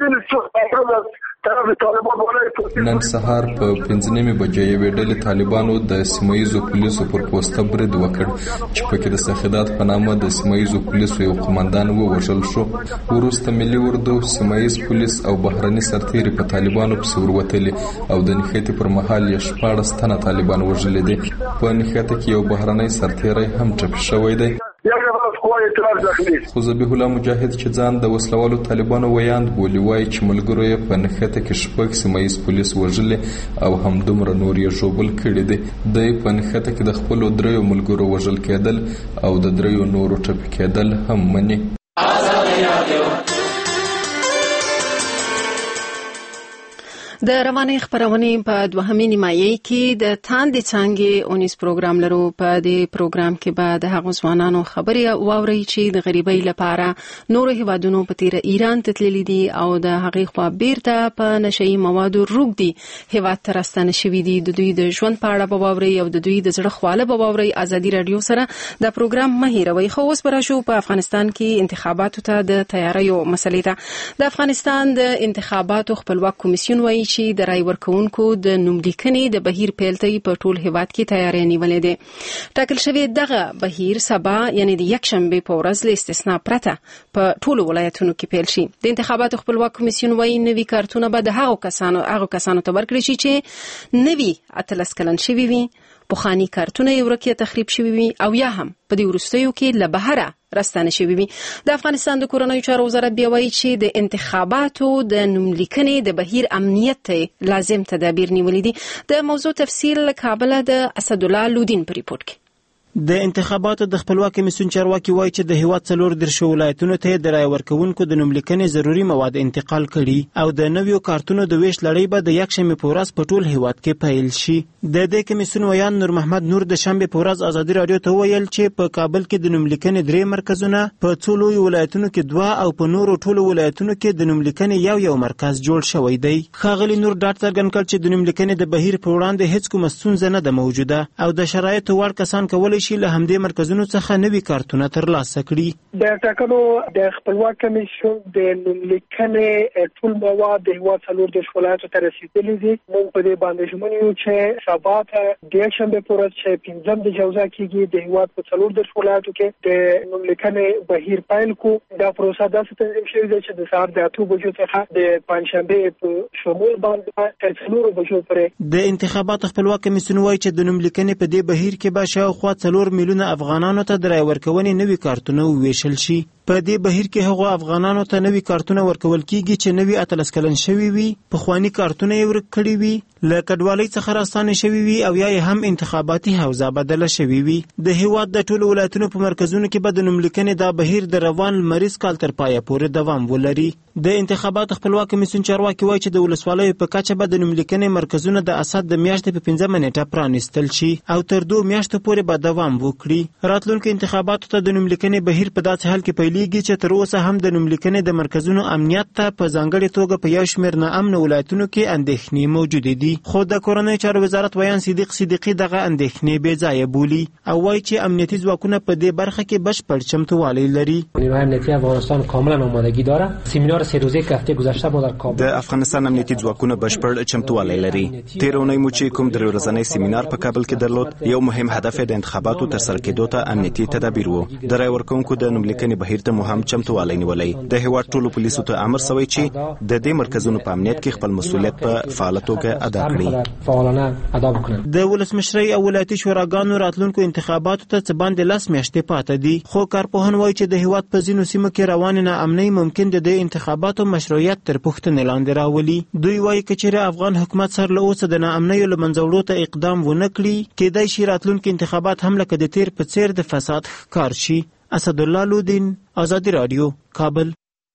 نن سهار په پنځه نیمې بجې یوې ډلې طالبانو د سیمه ییزو پولیسو پر پوسټه برید وکړ چې پکې د سخیدات په نامه د سیمه ییزو پولیسو یو قومندان ووژل شو. وروسته ملي اردو، سیمه ییز پولیس او بهرني سرتیري په طالبانو پسې وروتلي او د نښتې پر مهال یې شپاړس تنه طالبان وژلي دي. په نښته کې یو بهرنی سرتیری هم ټپي شوی دی. خو ذبیح الله مجاهد چې ځان د وسلوالو طالبانو ویاند بولي وایي چې ملګرو یې په نښته کې شپږ سیمه ییز پولیس وژلي او همدومره نور یې ژوبل کړي دي. دوی په نښته کې د خپلو دریو ملګرو وژل کېدل او د دریو نورو ټپي کېدل هم مني. د روانې خبرونې په دوهمې نیمایي کې د تاندې څانګې اونیس پروګرام لرو. په دې پروګرام کې به د هغو ځوانانو خبرې واورئ چې د غریبۍ لپاره نورو هیوادونو په تیره ایران ته تللي دي او د هغې خوا بیرته په نشهیي موادو روږدي هیواد ته راستانه شوي دي. د دوی د ژوند په اړه به واورئ او د دوی د زړه خواله به واورئ. ازادي رادیو سره د پروګرام مه هیروئ. خو اوس به راشو په افغانستان کې انتخاباتو ته د تیاریو مسلې ته. د افغانستان د انتخاباتو خپلواک کمیسیون وایي چې د رای ورکوونکو د نوملیکنې د بهیر پیلتۍ په ټول هیواد کې تیاری نیولې ده. ټاکل شوی دغه بهیر سبا یعنی د یکشنبه په ورځ له استثنا پرته په ټولو ولایتونو کې پیل شي. د انتخاباتو خپلواک کمیسیون وایي نوي کارتونه به د هغو کسانو هغو کسانو ته ورکړي شي چې نوي اتلس کلن شوي وي، پخواني کارتونه یې ورک یا تخریب شوي وي او یا هم په دې وروستیو کې له بهره راستانه شوي وي. د افغانستان د کورنیو چارو وزارت بیا وایي چې د انتخاباتو د نوملیکنې د بهیر امنیت ته لازم تدابیر نیولي دي. د موضوع تفصیل له کابله د اسدالله لودین په ریپورت کې. د انتخاباتو د خپلواک کمیسیون چارواکي وایي چې د هیواد څلور دېرش ولایتونو ته د رای ورکوونکو د نوملیکنې ضروري مواد انتقال کړي او د نویو کارتونو د ویش لړۍ به د یکشنبې په ورځ په ټول هیواد کې پیل شي. د دې کمیسیون ویان نور محمد نور د شنبې په ورځ ازادي رادیو ته ویل چې په کابل کې د نوملیکنې درې مرکزونه، په څو لویو ولایتونو کې دوه او په نورو ټولو ولایتونو کې د نوملیکنې یو یو مرکز جوړ شوی دی. ښاغلي نور ډاډ څرګند کړ چې د نوملیکنې د بهیر په وړاندې هیڅ کومه ستونزه نه ده موجوده او د شرایطو وړ کسان کولی شي له همدې مرکزونو څخه نوي کارتونه ترلاسه کړي. د ټاکنو د خپلواک کمیسیون د نوملیکنې ټول مواد د هیواد څلور دېرش ولایتو ته رسیدلي دي. موږ په دې باندې ژمن یو چې سبا ته د یکشنبې په ورځ چې پنځم د جوزا کېږي د هیواد په څلور دېرش ولایتو کې د نوملیکنې بهیر پیل کو. دا پروسه داسې تنظیم شوې ده چې د سهار د اتو بجو څخه د پنجشنبې په شمول باندې تر څلورو بجو پورې. د انتخاباتو خپلواک کمیسیون وایي چې د نوملیکنې په دې بهیر کې به شاوخوا څلور میلیونه افغانانو ته د رای ورکونې نوي کارتونه وویشل شي. په دې بهیر کې هغو افغانانو ته نوي کارتونه ورکول کیږي چې نوي اتلس کلن شوي وي، پخواني کارتونه یې ورک کړي وي، له کډوالۍ څخه راستانه شوي وي او یا یې هم انتخاباتي حوزه بدله شوي وي. د هیواد د ټولو ولایتونو په مرکزونو کې به د نوملیکنې دا بهیر د روان لمریز کال تر پایه پورې دوام ولري. د انتخاباتو خپلواک کمیسیون چارواکي وایي چې د ولسوالیو په کچه به د نوملیکنې مرکزونه د اسد د میاشتې په پنځمه نیټه پرانیستل شي او تر دوه میاشتو پورې به دوام وکړي. راتلونکو انتخاباتو ته د نوملیکنې بهیر په داسې حال کې پیلېږي چې تر اوسه هم د نوملیکنې د مرکزونو امنیت ته په ځانګړې توګه په یو شمېر ناامنه ولایتونو کې اندېښنې موجودې دي. خو د کورنیو چارو وزارت ویان صدیق صدیقي دغه اندېښنې بې ځایه بولي او وایي چې امنیتي ځواکونه په دې برخه کې بشپړ چمتووالی لري. نیروی امنیتی افغانستان کاملا آمادگی داره. سیمینار سه روزه که هفته گذشته ما در کابل د افغانستان امنیتي ځواکونه بشپړ چمتووالی لري. تیر اونۍ مو چې کوم درې ورځنی سیمینار په کابل کې درلود، یو مهم هدف د انتخاباتو ترسره کېدو ته امنیتي تدابیر وو. د رای ورکوونکو د نوملیکنې بهیر ته مو هم چمتووالی نیولی. د هیواد ټولو پولیسو ته امر شوی چې د دې مرکزونو په امنیت کې خپل مسؤلیت په فعاله توګه ادا کړي. د ولسمشرۍ او ولایتي شوراګانو راتلونکو انتخاباتو ته څه باندې لس میاشتې پاته دي، خو کارپوهان وایي چې د هیواد په ځینو سیمو کې روانې ناامنۍ ممکن د دې انتخاباتو مشروعیت تر پوښتنې لاندې راولي. دوی وایي که چېرې افغان حکومت سر له اوسه د ناامنیو له منځه وړو ته اقدام ونه کړي، کېدای شي راتلونکي انتخابات هم لکه د تیر په څیر د فساد ښکار شي. اسدالله لودین، آزادي راډیو، کابل.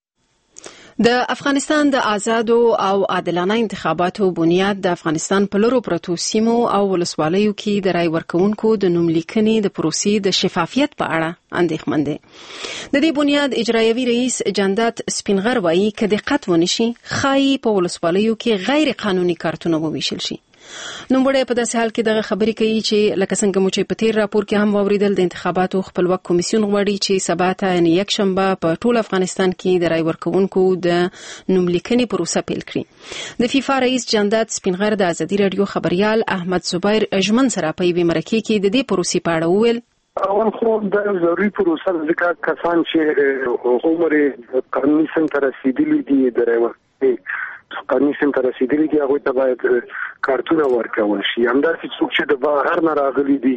د افغانستان د آزادو او عادلانه انتخاباتو بنیاد د افغانستان په لرو پرتو سیمو او ولسوالیو کې د رای ورکوونکو د نوملیکنې د پروسې د شفافیت په اړه اندېښمن دی. د دې بنیاد اجرایوي رئیس جندات سپینغر وایي که دقت ونشي ښایي په ولسوالیو کې غیر قانوني کارتونه وویشل شي. نوموړی په داسې حال کې دغه خبرې کوي چې لکه څنګه مو چې په تیر راپور کې هم واوریدل، د انتخاباتو خپلواک کمیسیون غواړي چې سبا ته یعنې یکشنبه په ټول افغانستان کې د رای ورکوونکو د نوملیکنې پروسه پیل کړي. د فیفا رئیس جندات سپینغر د ازادي راډیو خبریال احمد زبیر اجمن سره په یوې مرکې کې د دې پروسې په اړه وویل. اول خو د ضروري پروسه ځکه کسان چې عمر قانوني سن ته رسیدلي دي د رای ورکوونکو قانوني سم ته رسیدلي دي، هغوی ته باید کارتونه ورکول شي. همداسې څوک چې د بهر نه راغلي دي،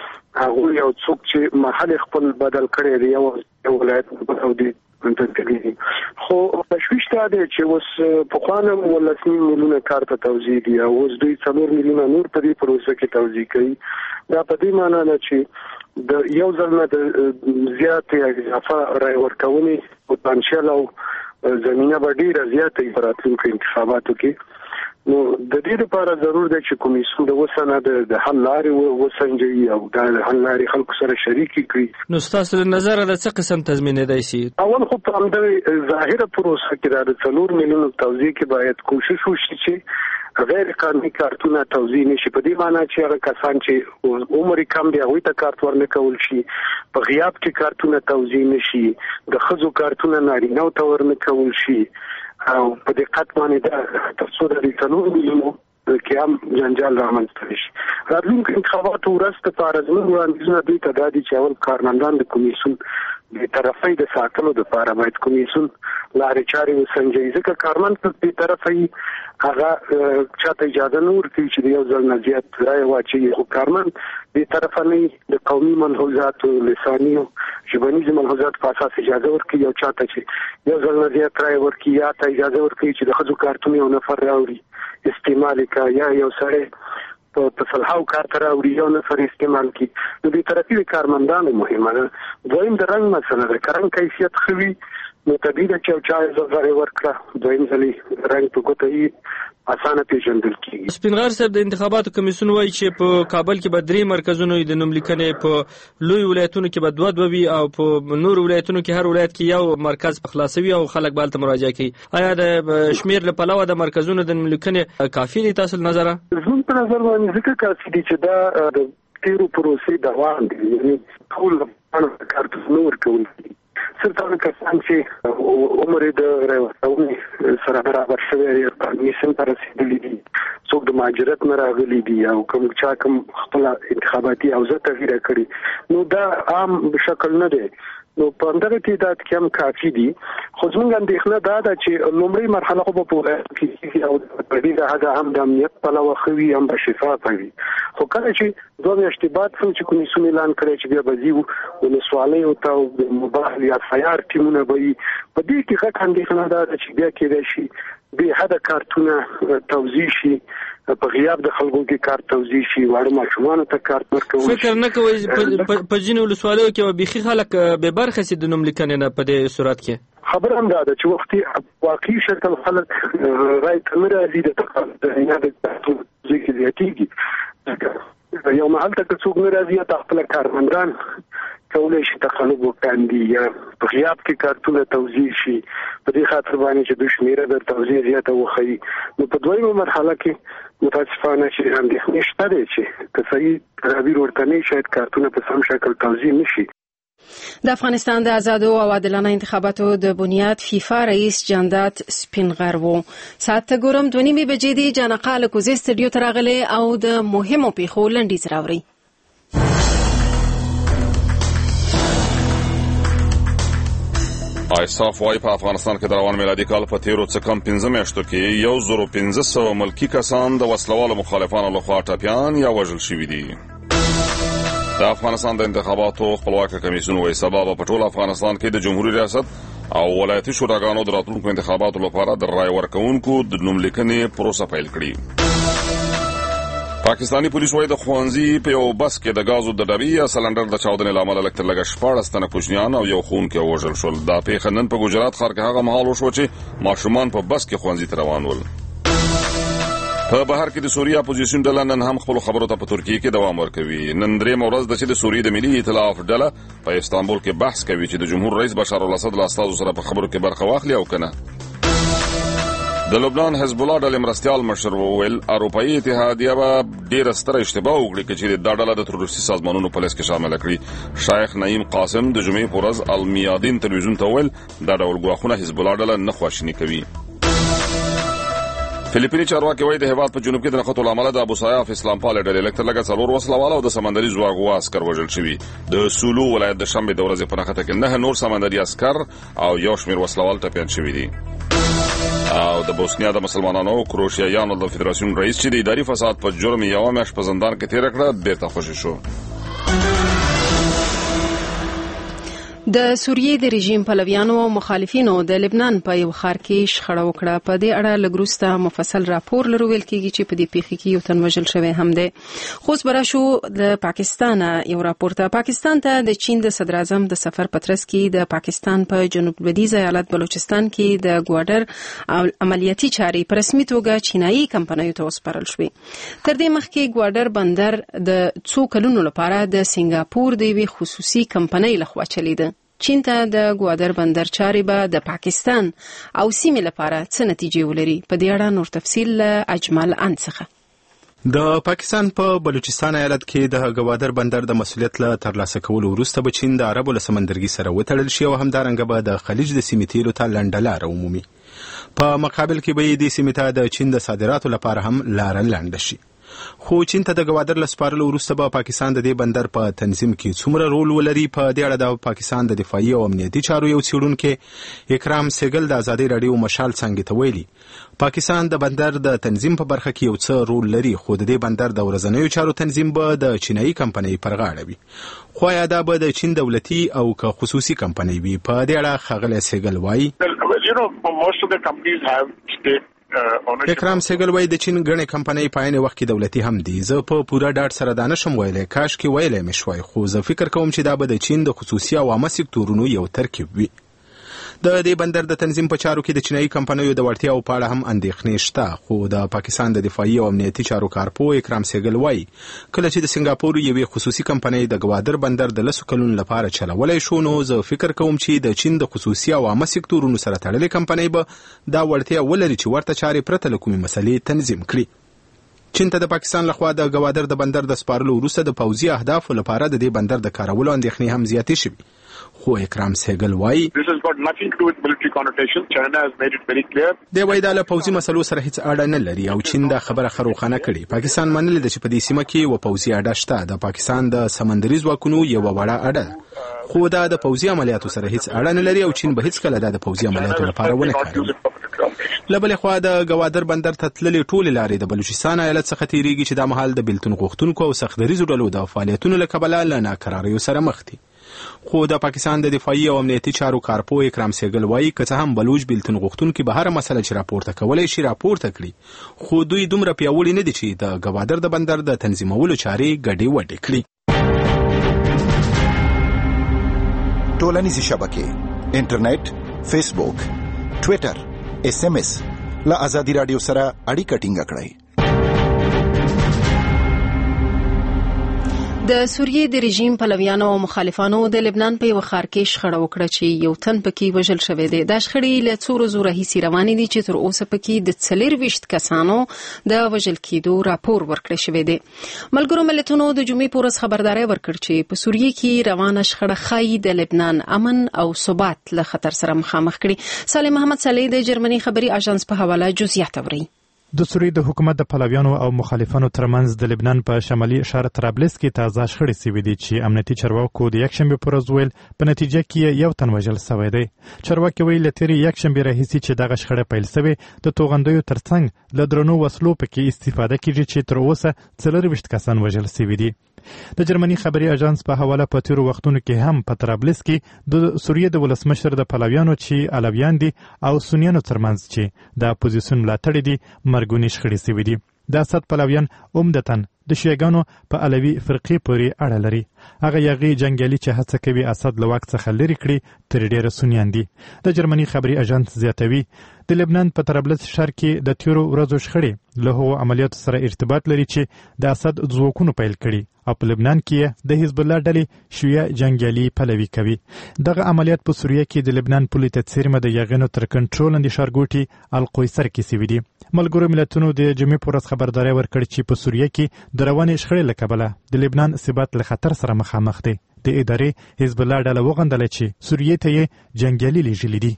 هغوی او څوک چې محل خپل بدل کړی دی یو ولایت او دی منتقلي دي. خو تشویش دا دی چې اوس پخوانه ولس نیم میلیونه کارته توزیع دي او اوس دوی څلور میلیونه نور په دې پروسه کې توزیع کوي. دا په دې معنی ده چې د یو ځل نه د زیاتې اضافه رای ورکونې پوتانشیل او زمینه به ډیره زیاته په راتلونکو انتخاباتو کې. نو د دې لپاره ضرور دی چې کمیسیون د وسنه د حل لارې وسنجوي او د حل لارې خلکو سره شریک کړي. نو ستاسو له نظر د څه قسم تضمینېدای شي؟ اول خو په همدغه ظاهره پروسه کې د څلور میلیونو توزیع کې باید کوشش وشي چې غیر قانوني کارتونه توزیع نشي. په دې معنی چې هغه کسان چې عمر کم دی هغوی ته کارت ورنکول شي، په غیاب کې کارتونه توزیع نشي، د ښځو کارتونه نارینه‌و ته ورنکول شي او په دقت باندې دا تر څو د څلور میلیونو کې هم جنجال رامنځته شي. راتلونکو انتخاباتو وروسته په ارزمن وړاندیزونه دوی ته دا دي چې اول کارمندان د کمیسیون بې طرفۍ د ساتلو دپاره باید کمیسیون لارې چارې وسنجوي. ځکه کارمند که بې طرفه وي هغه چاته اجازه نه ورکوي چې د یو ځل نه زیات رایه واچوي. خو کارمند بې طرفه نه وي، د قومي ملحوظاتو، لساني او ژبنیزو ملحوظاتو په اساس اجازه ورکوي. یو چاته چې یو ځل نه زیات رایه ورکوي یا ته اجازه ورکوي چې د ښځو کارتونه یو نفر راوړي استعمال کړه، یا یو سړی په صلحاو کار ته راوړي یو نفر استعمال کړي. نو بې طرفي د کارمندانو مهمه ده. دویم د رنګ مسله ده. که رنګ کیفیت ښه وي نو طبیعي ده چې یو چا اجازه ورکړه، دویم ځل یې رنګ په ګوته یې اسانه پیژندل کیږي. سپینغر صاحب، د انتخاباتو کمیسیون وایي چې په کابل کې به درې مرکزونه د نوملیکنې، په لوی ولایتونو کې به دوه دوه وي او په نور ولایتونو کې هر ولایت کې یو مرکز خلاصوي او خلک به هلته مراجعه کوي. آیا د شمیر له پلوه د مرکزونو د نوملیکنې کافي دي تاسو نظره؟ زموږ په نظر باندې ځکه کافي دي چې دا د تیرو پروسې دوام دي، یعنې ټول کارتونه ورکول دي. صرف هغه کسان چې عمر د رای ورکونې سره برابر شوی یا قانوني سن ته رسېدلي دي، څوک د مهاجرت نه راغلي دي او کوم چا کوم خپله انتخاباتي حوزه تغیره کړي، نو دا عام شکل نه دی. نو په همدغه تعداد کې هم کافي دي. خو زموږ اندېښنه دا ده چې لومړۍ مرحله خو به په ولایت کې کېږي او په دې هغه هم د امنیت پلوه ښه وي، هم به شفافه وي خو کله چې دوه میاشتې بعد څو چې کمیسیون اعلان کړی چې بیا به ځي ولسوالۍ او ته مباح یا فیار ټیمونه به وي په دې کې غټ اندېښنه ده چې بیا کېدای شي بې حده کارتونه توزیع شي په غیاب د خلکو کې کار توزیع شي واړه ماشومانو ته کار ورکول شي. فکر نه کوئ په ځینو ولسوالیو کې بېخي خلک بې برخې سي د نوم لیکنې نه په دې صورت کې؟ خبر هم دا ده چې وختي واقعي شکل خلک رای ته نه راځي د تقاضا د توزیع کې زیاتېږي. یو محل ته که څوک نه راځي ته خپل کارمندان کولی شي تقلب وکاندي یا په غیاب کې کارتونه توزیع شي په دې خاطر باندې چې د شمیره د توزیع زیاته وخی. نو په دویمه مرحله کې متاسفانه چې اندېښنې شته دی چې که صحیح تدابیر ورته نه شاید کارتونه په سم شکل توزیع نشي. د افغانستان د آزادو او عادلانه انتخاباتو د بنیاد فیفا رئیس جاندات سپینغر وو. ساعت ته ګورم دوه نیمې بجې دي. جانقه له کوزې سټډیو ته راغلی او د مهمو پیښو لنډیز راوړي. آیساف وايي په افغانستان کې د روان میلادي کال په تیرو څه کم پنځه میاشتو کې یو زر او پنځه سوه ملکي کسان د وسلوالو مخالفانو لخوا ټپیان یا وژل شوي دي. د افغانستان د انتخاباتو خپلواکه کمیسیون وايي سبا په ټول افغانستان کې د جمهوریت ریاست او ولایتي شوراګانو د راتلونکو انتخاباتو لپاره د رای ورکوونکو د نوملیکنې پروسه پیل کړې. پاکستانی پولیس وايي د ښوونځي په یو بس کې د غازو د ډبې یا سلنډر د چاودنې له امله لږ تر لږه شپاړس تنه کوچنیان او یو ښوونکی وژل شول. دا پیښه نن په ګجرات ښار کې هغه مهال وشوه چې ماشومان په بس کې ښوونځي ته روان ول. په بهر کې د سوریه اپوزیسیون ډله نن هم خپل خبرو ته په ترکیه کې دوام ورکوي. نن درېیمه ورځ ده چې د سوریې د ملي ائتلاف ډله په استانبول کې بحث کوي چې د جمهور رئیس بشار الاسد له استازو سره په خبرو کې برخه واخلي او کنه. د لبنان حزب الله ډلې مرستیال مشر وویل اروپایي اتحادیه به ډېره ستره اشتباه وکړي چې دا ډله د تروریستي سازمانونو په لیست کې شامله کړي. شیخ نعیم قاسم د جمعې په ورځ المیادین تلویزیون ته وویل دا ډول ګواښونه حزب الله ډله نه خواشیني کوي. فلیپیني چارواکي وايي د هېواد په جنوب کې د نښتو له امله د ابوسیاف اسلام پالې ډلې لږ تر لږه څلور وسله او د سمندري ځواکو عسکر وژل شوي. د سولو ولایت د شنبې د ورځې په نښته کې نه نور سمندري عسکر او یو شمېر وسلوال ټپیان شوي دي. او د بوسنیا د مسلمانانو کروشیایانو د فدراسیون رئیس چې د اداري فساد په جرم یوه میاشت په زندان کې تېره کړه بېرته خوشي شو. د سوریې د رژیم پلویانو او مخالفینو د لبنان په یو ښار کې شخړه وکړه. په دې اړه لږ وروسته مفصل راپور لرو ویل کېږي چې په دې پیښه کې یو تن وژل شوی هم دی. خو اوس به راشو د پاکستان یو راپور ته. پاکستان ته د چین د صدر اعظم د سفر په ترڅ کې د پاکستان په جنوب لویدیځ ایالت بلوچستان کې د ګواډر عملیاتي چارې په رسمي توګه چینایي کمپنیو ته وسپارل شوې. تر دې مخکې ګواډر بندر د څو کلونو لپاره د سنگاپور د یوې خصوصي کمپنۍ لخوا چلیده. چین ته د ګوادر بندر چارې به د پاکستان او سیمې لپاره څه نتیجې ولري؟ په دې اړه نور تفصیل له اجمل ان څخه. د پاکستان په بلوچستان ایالت کې د ګوادر بندر د مسولیت له ترلاسه کولو وروسته به چین د عربو له سمندرګي سره وتړل شي او همدارنګه به د خلیج د سیمې تیلو ته لنډه لاره ومومي. په مقابل کې به د سیمې ته د چین د صادراتو لپاره هم لاره لنډه شي. خو چین ته د ګوادر له سپارلو وروسته به پاکستان د دې بندر په تنظیم کې څومره رول ولري؟ په دې اړه د پاکستان د دفاعي او امنیتي چارو یو څېړونکی اکرام سیګل د ازادۍ راډیو مشال څنګه ته ویلي پاکستان د بندر د تنظیم په برخه کې یو څه رول لري، خو د دې بندر د ورځنیو چارو تنظیم به د چینایي کمپنۍ پر غاړه وي. خو یا دا به د چین دولتي او که خصوصي کمپنۍ وي؟ په دې اړه ښاغلی سیګل وایي اکرام سیګل وایي د چین ګڼې کمپنۍ په عین وخت کې دولتي هم دي. زه په پوره ډاډ سره دا نشم ویلی، کاش کې ویلی مې شوی، خو زه فکر کوم چې دا به د چین د خصوصي او عامه سکتورونو یو ترکیب وي. د دې بندر د تنظیم په چارو کې د چینایي کمپنیو د وړتیاو په اړه هم اندېښنې شته، خو د پاکستان د دفاعي او امنیتي چارو کارپو اکرام سیګل وایي کله چې د سنگاپور یوې خصوصي کمپنۍ د ګوادر بندر د لسو کلونو لپاره چلولی شو، نو زه فکر کوم چې د چین د خصوصي او عامه سکتورونو سره تړلې کمپنۍ به دا وړتیا ولري چې ورته چارې پرته له کومې مسلې تنظیم کړي. چین ته د پاکستان لخوا د ګوادر د بندر د سپارلو وروسته د پوځي اهدافو لپاره د دې بندر د کارولو اندېښنې هم زیاتې شوي. خو اکرام سیګل وایي دی وایي دا له پوځي مسلو سره هیڅ اړه نه لري او چین دا خبره ښه روښانه کړې. پاکستان منلې ده چې په دې سیمه کې یوه پوځي اډه شته، د پاکستان د سمندري ځواکونو یوه وړه اډه ده، خو دا د پوځي عملیاتو سره هیڅ اړه نه لري او چین به هیڅکله دا د پوځي عملیاتو لپاره ونه کاروي. لبل خو د گوادر بندر ته تللې ټول لارې د بلوچستان ایالت څخه تیریږي چې د محل د بیلتون غوښتونکو او سختدریزو ډلو د فعالیتونو له کبله له ناکراریو سره مخ دي. خو د پاکستان د دفاعي او امنیتي چارو کارپو اکرام سیګل وایي که څه هم بلوچ بیلتون غوښتونکي به هره مسله چې راپورته کولی شي راپورته کړي، خو دوی دومره پیاوړي نه دي چې د گوادر د بندر د تنظیمولو چارې ګډې وډې کړي. ټولنیزې شبکې، انټرنیټ، فیسبوک، ټویټر، اس ام اس له ازادي راډیو سره اړیکه ټینګه کړئ. د سوریې د رژیم پلویانو او مخالفانو د لبنان په یو ښار کې شخړه وکړه چې یو تن پکې وژل شوی دی. دا شخړې له څو ورځو راهیسې روانې دي چې تر اوسه پکې د څلرویشت کسانو د وژل کېدو راپور ورکړی شوی دی. ملګرو ملتونو د جمعې په ورځ خبرداری ورکړ چې په سوریې کې روانه شخړه ښایي د لبنان امن او ثبات له خطر سره مخامخ کړي. صالح محمد صالح د جرمني خبري اژانس په حواله جزئیات اوري. د سوریې د حکومت د پلویانو او مخالفانو ترمنځ د لبنان په شمالي ښار طرابلس کې تازه شخړې سوي دي چې امنیتي چارواکو د یکشنبې په ورځ ویل په نتیجه کې یو تن وژل شوی دی. چارواکي ویل له تېرې یکشنبې راهیسې چې دغه شخړه پیل شوې د توغندیو ترڅنګ له درنو وسلو پکې استفاده کیږي چې تر اوسه څلرویشت کسان وژل شوي دي. د جرمني خبري اژانس په حواله په تیرو وختونو کې هم په طرابلس کې د سوریې د ولسمشر د پلویانو چې علویان دي او سنیانو ترمنځ چې د اپوزیسیون ملاتړي دي مرګونی شخړې شوي دي. د اسد پلویان عمدتاً د شیعاګانو په علوي فرقې پورې اړه لري. هغه یغي جنگیالي چې هڅه کوي اسد له واک څخه لرې کړي تر ډیره سنیان دي. د جرمني خبري اژانس زیاتوي د لبنان په طرابلس ښار کې د تیرو ورځو شخړې له هغو عملیاتو سره ارتباط لري چې د اسد ځواکونو پیل کړي او په لبنان کې د حزب الله ډلې شیعه جنگیالي پلوي کوي. دغه عملیات په سوریه کې د لبنان پولي تڅیرمه د یغینو تر کنټرول لاندې ښارګوټي القیصر کې سوي دي. ملګرو ملتونو د جمعې په ورځ خبرداری ورکړ چې په سوریه کې د روانې شخړې له کبله د لبنان ثبات له خطر سره مخامخ دی. د ادارې حزب الله ډله وغندله چې سوریې ته یې جنګیالي لیږلي دي.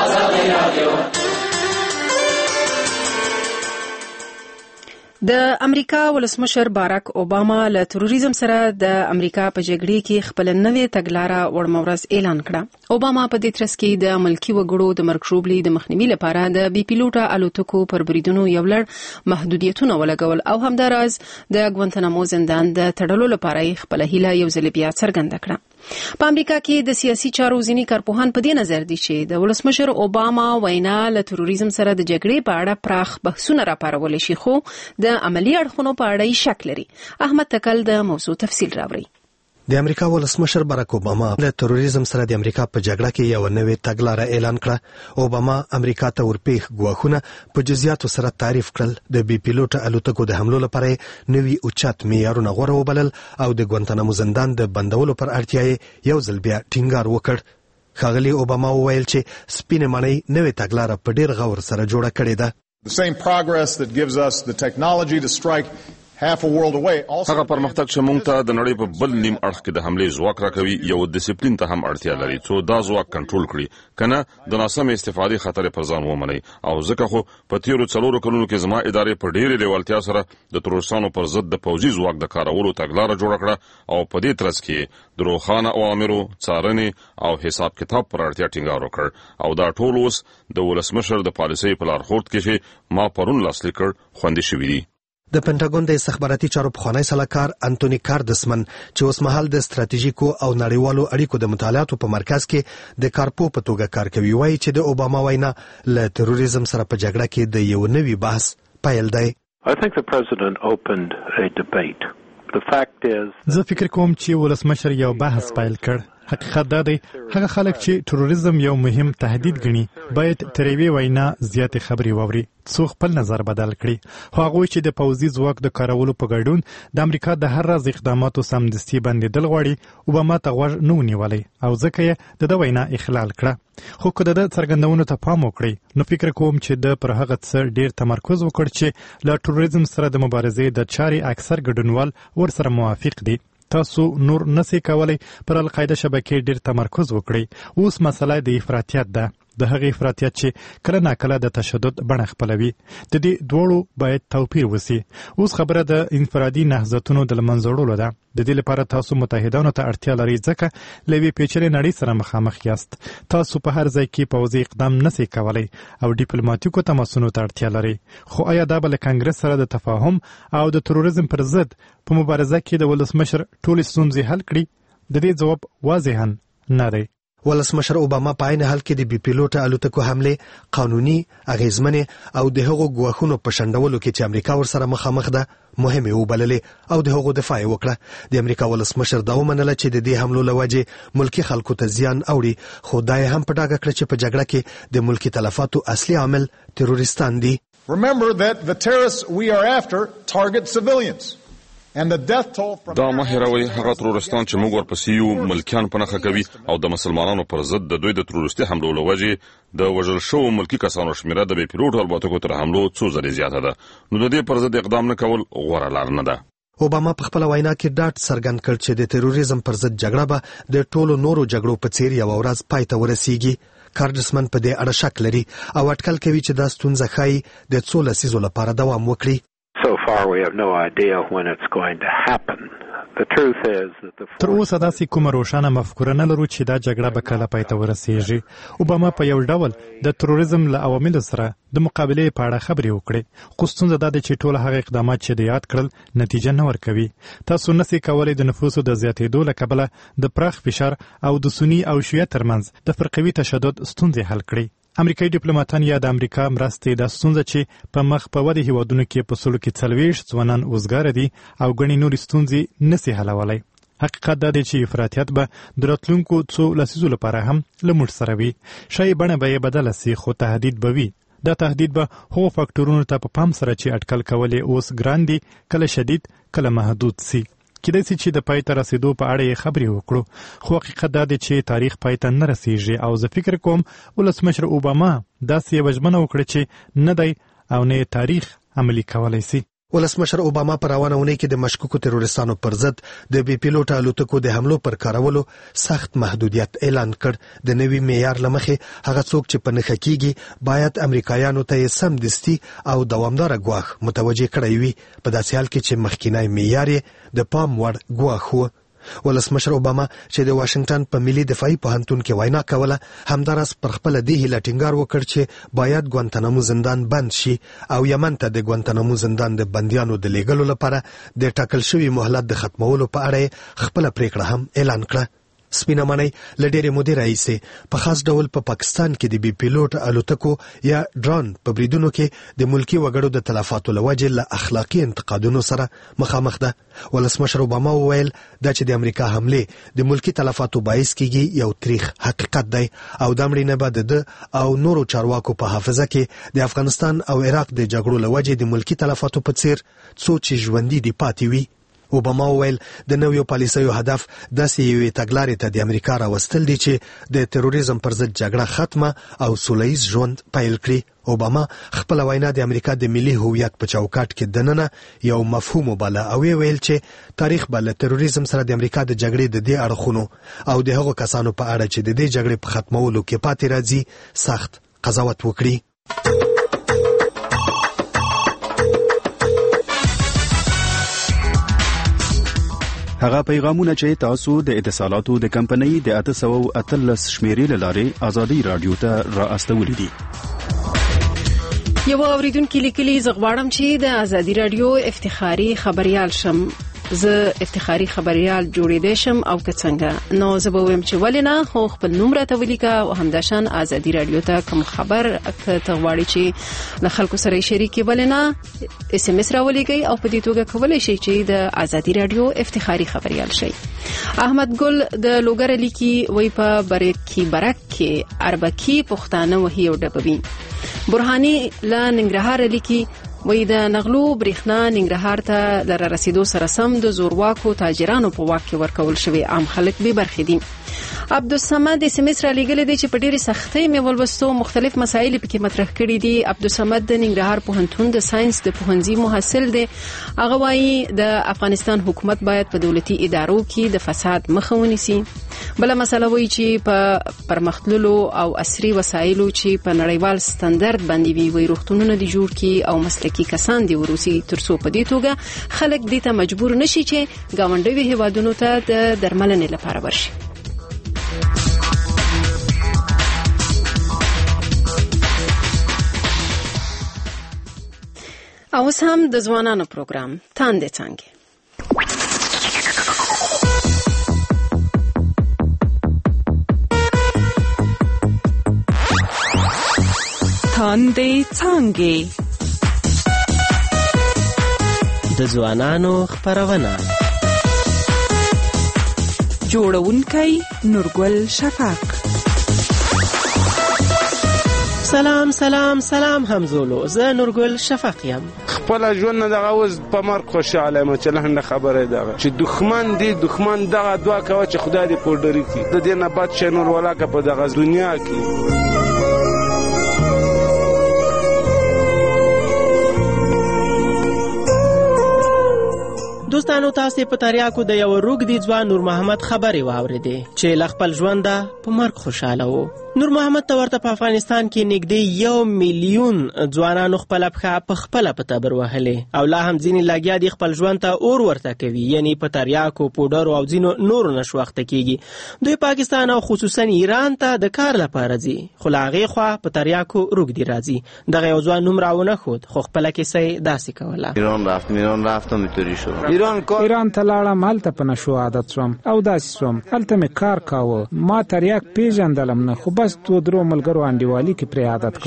د امریکا ولسمشر باراک اوباما له تروریزم سره د امریکا په جګړې کې خپل نوې تګلاره وړمورز اعلان کړه. اوباما په دې ترڅ کې د ملکی وګړو د مرګ ژوبلې د مخنیوي لپاره د بي پیلوټه الوتکو پر بریدونو یو لړ محدودیتونه ولګول او همداراز د ګوانتنامو زندان د تړلو لپاره خپل هیله یو ځل بیا څرګنده کړه. په امریکا کې د سیاسي چارو ځینې کارپوهان په دې نظر دي چې د ولسمشر اوباما وینا له تروریزم سره د جګړې په اړه پراخ بحثونه راپارول شي، خو د عملی اړخونو په اړه یې شک لري. احمد تکل د موضوع تفصیل راوړي. د امریکا ولسمشر باراک اوباما له تروریزم سره د امریکا په جګړه کې یو نوې تګلاره اعلان کړه. اوباما امریکا ته ورپېښ ګواښونه په جزئیاتو سره تعریف کړل. د بي پیلوټه الوتکو د حملو لپاره نوي اوچت معیارونه غوره وبلل او د ګوانتنامو زندان د بندولو پر اړتیا یو ځل بیا ټینګار وکړ. ښاغلي اوباما وویل چې سپینې ماڼۍ نوې تګلاره په ډېر غور سره جوړه کړې ده. The same progress that gives us the technology to strike half a world away. هغه پرمختګ چې موږ ته د نړۍ په بل نیم اړخ کې د حملې ځواک راکوي یو ډیسپلین ته هم اړتیا لري څو دا ځواک کنټرول کړي کنه د ناسم استفادې خطر پر ځان ومني. او ځکه خو په تیرو څلورو کلونو کې زما ادارې په ډېرې لیوالتیا سره د تروریستانو پر ضد د پوځي ځواک د کارولو تګلاره جوړه کړه او په دې ترڅ کې د روښانه اوامرو څارنې او حساب کتاب پر اړتیا ټینګار وکړ. او دا ټول اوس د ولسمشر د پالیسۍ په لارښود کې چې ما پرون لاسلیک کړ خوندي شوي دي. د پنټاګون د استخباراتي چارو پخوانی سلاکار انټونی کاردسمن چې اوس مهال د ستراتیژیکو او نړیوالو اړیکو د مطالعاتو په مرکز کې د کارپو په توګه کار کوي وایي چې د اوباما وینا له تروریزم سره په جګړه کې د یو نوي بحث پیل دی. I think the president opened a debate. The fact is زه فکر کوم چې ولسمشر یو بحث پیل کړ. حقیقت دا دی هغه خلک چې تروریزم یو مهم تهدید ګڼي باید تر یوې وینا زیاتې خبرې واوري څو خپل نظر بدل کړي. خو هغوی چې د پوځي ځواک د کارولو په ګډون د امریکا د هر راز اقداماتو سمدستي بندېدل غواړي اوباما ته غوږ نه ونیولی او ځکه یې د ده وینا اخلال کړه. خو که د ده څرګندونو ته پام وکړئ نو فکر کوم چې د پر هغه څه ډېر تمرکز وکړ چې له تروریزم سره د مبارزې د چارې اکثر ګډونوال ورسره موافق دي. تاسو نور نسئ کولی پر القاعده شبکې ډېر تمرکز وکړئ. اوس مسله د افراطیت ده. د هغې افراطیت چې کله ناکله د تشدد بڼه خپلوي. د دې دواړو باید توپیر وسي. اوس خبره د انفرادي نهضتونو د له منځه وړلو ده. د دې لپاره تاسو متحدانو ته اړتیا لرئ ځکه له یوې پیچلې نړۍ سره مخامخ یاست. تاسو په هر ځای کې پوځي اقدام نسئ کولی او ډیپلوماتیکو تماسونو ته اړتیا لرئ. خو آیا دا به له کانګرس سره د تفاهم او د تروریزم پر ضد په مبارزه کې د ولسمشر ټولې ستونزې حل کړي؟ د دې ځواب واضحاً نه دی. ولسمشر اوباما په عین حال کې د بي پیلوټ الوتکو حمله قانوني اغیزمنې او د هغو ګواښونو په شنډولو کې چې امریکا ورسره مخامخ ده مهمه وبللې او د هغو دفاع وکړه. د امریکا ولسمشر دا ومنله چې د دې حملو لوجه ملکی خلکو ته زیان اوړي، خو دا هم په ډاګه کړ چې په جګړه کې د ملکی تلفاتو اصلي عامل تروریستان دي. Remember that the terrorists we are after target civilians. دا مه هیروئ هغه ترورستان چې موږ ورپسې یو ملکیان په نښه کوي او د مسلمانانو پر ضد د دوی د ترورستي حملو له وجې د وژل شوو ملکي کسانو شمېره د بې پیلوټو الوتکو تر حملو څو ځلې زیاته ده. نو د دې پر ضد اقدام نه کول غوره لار نه ده. اوباما په خپل وینا کې ډاډ څرګند کړ چې د تروریزم پر ضد جګړه به د ټولو نورو جګړو په څیر یو ورځ پای ته ورسیږي. کارډسمن په دې اړه شک لري او اټکل کوي چې دا ستونزه ښایي د څو لسیزو لپاره دوام وکړي. So far we have no idea when it's going to happen. The truth is that the تر اوسه داسې کومه روښانه مفکوره نه لرو چې دا جګړه به کله پای ته ورسیږي. اوباما په یو ډول د تروریزم له عواملو سره د مقابلې په اړه خبرې وکړې، خو ستونزه دا ده چې ټول هغه اقدامات چې د یاد کړل نتیجه نه ورکوي. تاسو نسئ کولی د نفوسو د زیاتېدو له کبله د پراخ فشار او د سني او شیعه ترمنځ د فرقوي تشدد ستونزې حل کړئ. امریکایي ډیپلوماټان یا د امریکا مرستې دا ستونزه چې په مخ په ودې هیوادونو کې په سلو کې څلوېښت ځوانان وزګاره دي او ګڼې نورې ستونزې نسي حلولی. حقیقت دا دی چې افراطیت به د راتلونکو څو لسیزو لپاره هم له موږ سره وي. ښایي بڼه به یې بدله سي خو تهدید به وي. دا تهدید به هغو فاکټورونو ته په پام سره چې اټکل کول یې اوس ګران دي کله شدید کله محدود سي. کیدای سي چې د پای ته رسیدو په اړه یې خبرې وکړو، خو حقیقت دا دی چې تاریخ پای ته نه رسیږي او زه فکر کوم ولسمشر اوباما داسې یوه ژمنه وکړه چې نه دی او نه یې تاریخ عملي کولی سي. ولسمشر اوباما په روانه اونۍ کې د مشکوکو تروریستانو پر ضد د بي پیلوټه الوتکو د حملو پر کارولو سخت محدودیت اعلان کړ. د نوي معیار له مخې هغه څوک چې په نښه کیږي باید امریکایانو ته یې سمدستي او دوامداره ګواښ متوجه کړی وي، په داسې حال کې چې مخکینی معیار یې د پام وړ ګواښ و. ولسمشر اوباما چې د واشنگټن په ملي دفاعي پوهنتون کې وینا کوله همداراز پر خپله دې هیله ټینګار وکړ چې باید ګوانتانامو زندان بند شي او یمن ته د ګوانتانامو زندان د بندیانو د لیږلو لپاره د ټاکل شوي مهلت د ختمولو په اړه خپله پریکړه هم اعلان کړه. سپینه ماڼۍ له ډېرې مودې راهیسې په خاص ډول په پاکستان کې د بي پیلوټ الوتکو یا ډرون په بریدونو کې د ملکي وګړو د تلفاتو له وجې له اخلاقي انتقادونو سره مخامخ ده. ولسمشر اوباما وویل دا چې د امریکا حملې د ملکي تلفاتو باعث کیږي یو تریخ حقیقت دی او دا مړینه به د ده او نورو چارواکو په حافظه کې د افغانستان او عراق د جګړو له وجې د ملکي تلفاتو په څیر څو چې ژوندي دي پاتې وي. اوباما وویل د نویو پالیسیو هدف داسې یوې تګلارې ته د امریکا راوستل دي چې د تروریزم پر ضد جګړه ختمه او سوله ییز ژوند پیل کړي. اوباما خپله وینا د امریکا د ملي هویت په چوکاټ کې دننه یو مفهوم وباله او یې ویل چې تاریخ به له تروریزم سره د امریکا د جګړې د دې اړخونو او د هغو کسانو په اړه چې د دې جګړې په ختمولو کې پاتې راځي سخت قضاوت وکړي. هغه پیغامونه چې تاسو د اتصالاتو د کمپنۍ د اته سوه اتلس شمیرې له لارې ازادي رادیو ته را استولې دي. یو اوریدونکو لیکلي زه غواړم چې د ازادي رادیو افتخاري خبريال شم. زه افتخاري خبريال جوړېدای شم او که څنګه نو زه به وایم چې ولې نه، خو خپل نوم راته ولیکه او همداشان ازادي رادیو ته کوم خبر که ته غواړې چې له خلکو سره یې شریک کړې ولې نه اس ام اس راولېږئ او په دې توګه کولی شئ چې د ازادي رادیو افتخاري خبريال شئ. احمد ګل د لوګر لیکي وای په برکي برک کې اربکی پښتانه وهي او ډبوي. برهاني لا ننګرهار لیکي وای د نغلو برېښنا ننګرهار ته لره رسیدو سره سم د زورواکو تاجرانو په واک کې ورکول شوی عام خلک به برخې دي. عبدالصمد اس ام اس را لېږلی دی چې په ډېرې سختۍ مې ولوستو، مختلف مسایل پکې مطرح کړي دي. عبدالصمد د ننګرهار پوهنتون د ساينس د پوهنځي محصل دی. هغه وایي د افغانستان حکومت باید په دولتي ادارو کې د فساد مخه ونیسي. بله مسله وایي چې په پرمختللو او عصري وسایلو چې په نړیوال ستاندرد باندې وي وي روغتونونه دي جوړ کړي او مسلکي کسان دي وروسي ترڅو په دې توګه خلک دې ته مجبور نشي چې ګاونډیو هیوادونو ته د درملنې لپاره ورشي. اوس هم د ځوانانو پروګرام تاندې څنګه تاندې څنګه د ځوانانو خبرونه جوړونکي نورګل شفاق. سلام سلام سلام همزولو، زه نورګل شفاق یم. خپل ژوند نه دغه اوس په مرګ خوشاله یم چې لهنده خبره دغه چې دښمن دی دښمن دغه دعا کوي چې خدای دې پوډري کړي د دې نه بد شي نور ولاکه په دغه دنیا کې. دوستانو تاسو په تریاکو د یو روګ دی ځوان نور محمد خبري واوریدې چې لخپل ژوند په مرګ خوشاله وو. نور محمد ته ورته په افغانستان کې نږدې یو میلیون ځوانانو خپل پخه په خپل په تبر وهلې او لا هم ځینې لاګیا دي خپل ژوند ته اور ورته کوي، یعنی په تریاکو پودر او ځینو نور نشوخته کیږي. دوی پاکستان او خصوصا ایران ته د کار لپاره ځي، خو لاغه خو په تریاکو روګ دی راځي. دغه یو ځوان نوم راونه خود خو خپل کې سي داسې کوله. ایران رفت ایران رفتم میتوری شو ایران ایران ته لاړم، هلته په نشو عادت شوم او داسې شوم، هلته مې کار کاوه، ما تریاک پیژندلم نه، خو بس تو درو ملګرو انډیوالي کې پرې عادت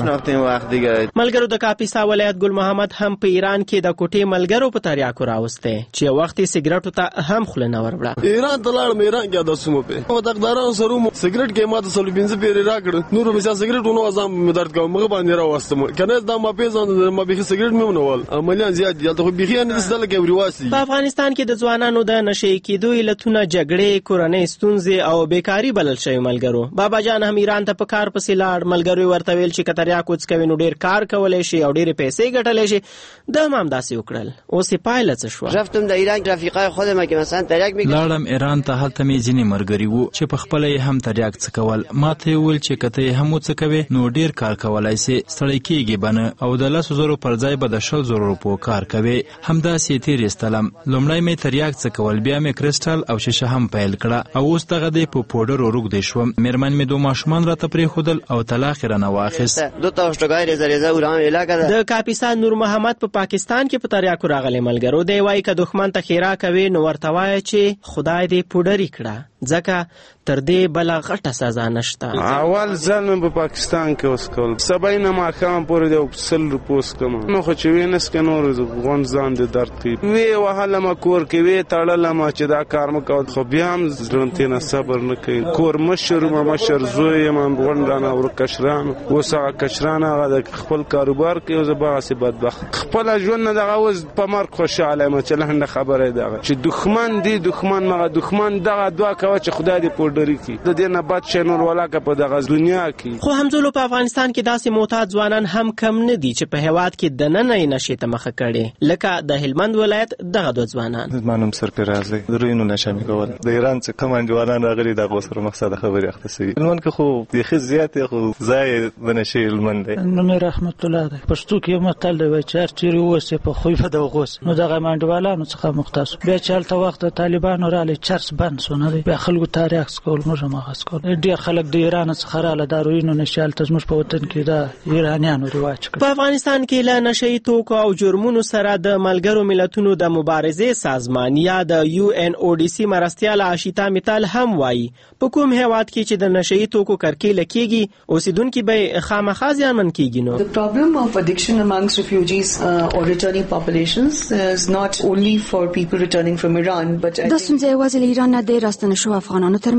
کړم. ملګرو د کاپیسا ولایت ګل محمد هم په ایران کې د کوټې ملګرو په تریاکو راوسته چې وخت سیګریټو ته هم خله نه وربړه. ایران ته لاړم، ایران کې د سومو په او دغدارانو سره مو سیګریټ کې ماته سولې بنځ پیری راکړ، نور مې سیګریټ ونو ازم مې درد کوم مغه باندې راوستم کنه دا ما پیژند ما به سیګریټ مې ونول عملیان زیات دي ته بيخي نه دل کې وریواسي. په افغانستان کې د ځوانانو د نشي کېدو علتونه جګړې، کورنۍ ستونزې او بیکاری بلل شوی. ملګرو بابا جان هم ایران ته په کار پسې لاړ، ملګرو ورته ویل چې کتریا کوڅ کوي نو ډیر کار کولای شي او ډیر پیسې ګټلای شي. د مام داسې وکړل. اوس پایله څه شو؟ رفتم د ایران رفیقای خودم که مثلا تریاک میګ لاړم ایران ته، هلته مې ځینې مرګري وو چې په خپل هم تریاک څه کول. ماته ویل چې کته هم څه کوي نو ډیر کار کولای شي، ستړی کیږي بنه او د لاسو زرو پر ځای به د شل زرو په کار کوي. همدا سي تیر استلم. لومړی مې تریاک څه کول، بیا مې کرسټل او شیشه هم پیل کړه او اوس دغه دی په پودر او روګ دی شوم. میرمن مې دوه ماشومان راته پرې خودل او طلاق رانه واخیست. دو تا اشتګای رزریزه وران علاقه د کاپیسان نور محمد په پاکستان کې په تریاکو راغلی. ملګرو دی وایي که دښمن ته خیرا کوي نو ورته وایي چې خدای دې پودري کړه، ځکه تر دې بل غټه سزا نشته. اول ځل مې په پاکستان کې اوس کول سبا نه ما کوم پورې د سل روپوس کوم نو خو چې وینس کې نور غون ځان دې درد کوي وی وهله ما کور کې وی تړل ما چې دا کار مکو خو بیا هم ځرنته نه صبر نه کوي. کور مشر ما مشر زوی ما غونډانه ور کشران وسه کشران هغه خپل کاروبار کوي او زبا سي بدبخت خپل ژوند نه دغه اوس په مرګ خوشاله ما چې لهنده خبره دغه چې دښمن دی دښمن مغه دښمن دغه دعا کوي چې خدای دې پوډري کړي د دې نه بد شي نور ولاکه په دغه دنیا کې. خو همزولو په افغانستان کې داسې معتاد ځوانان هم کم نه دي چې په هواد کې د نن نه نشي ته مخه کړي، لکه د هلمند ولایت دغه دوه ځوانان. زمانم سرفراز دی درینو نشم کول د ایران څخه کوم ځوانان راغلي د غوسره مقصد خبري اختصي هلمند کې خو د خې زیات خو ځای بنشي هلمند دی. نو مې رحمت الله دی پښتو کې متل دی چې چیرې وسه په خوې په دغه غوس نو دغه منډوالانو څخه مختص بیا چالت وخت طالبانو را لې چرس بند سونه دی بیا خلکو تاریخ سکول موږ ما خاص کول ډیر خلک د ایران څخه را ل داروینو نشال تزمش په وطن کې دا ایرانیانو رواج کړ. په افغانستان کې له نشئی توکو او جرمونو سره د ملګرو ملتونو د مبارزې سازمان یا د یو ان او ډي سي مرستيال عاشیتا میتال هم وایي په کوم هیواد کې چې د نشئی توکو کرکیله کیږي اوسیدونکو به خامخا ځانمن کیږي. نو The problem of addiction amongst refugees uh, or returning populations is not only for people returning from Iran but د سنځه وازل ایران نه د راستنه شو افغانانو ترمن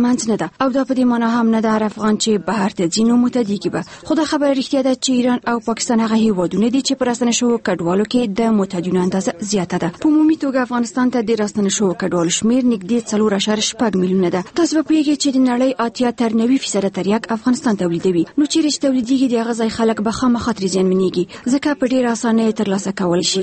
منځ نه ده او دا په دې معنی هم نه ده هر افغان چې بهر ته ځي نو متدیږي به. خو دا خبره رښتیا ده چې ایران او پاکستان هغه هیوادونه دي چې په راستنه شوو کډوالو کې د متدینو اندازه زیاته ده. په عمومي توګه افغانستان ته د راستنه شوو کډوالو شمیر نږدې څلور اعشاریه شپږ میلیونه ده. تاسو به پوهیږئ چې د نړۍ اتیا تر نوي فیصده تریاک افغانستان تولیدوي. نو چیرې چې تولیدیږي د هغه ځای خلک به خامخا ترې زیانمنېږي ځکه په ډېره اسانۍ ترلاسه کولی شي.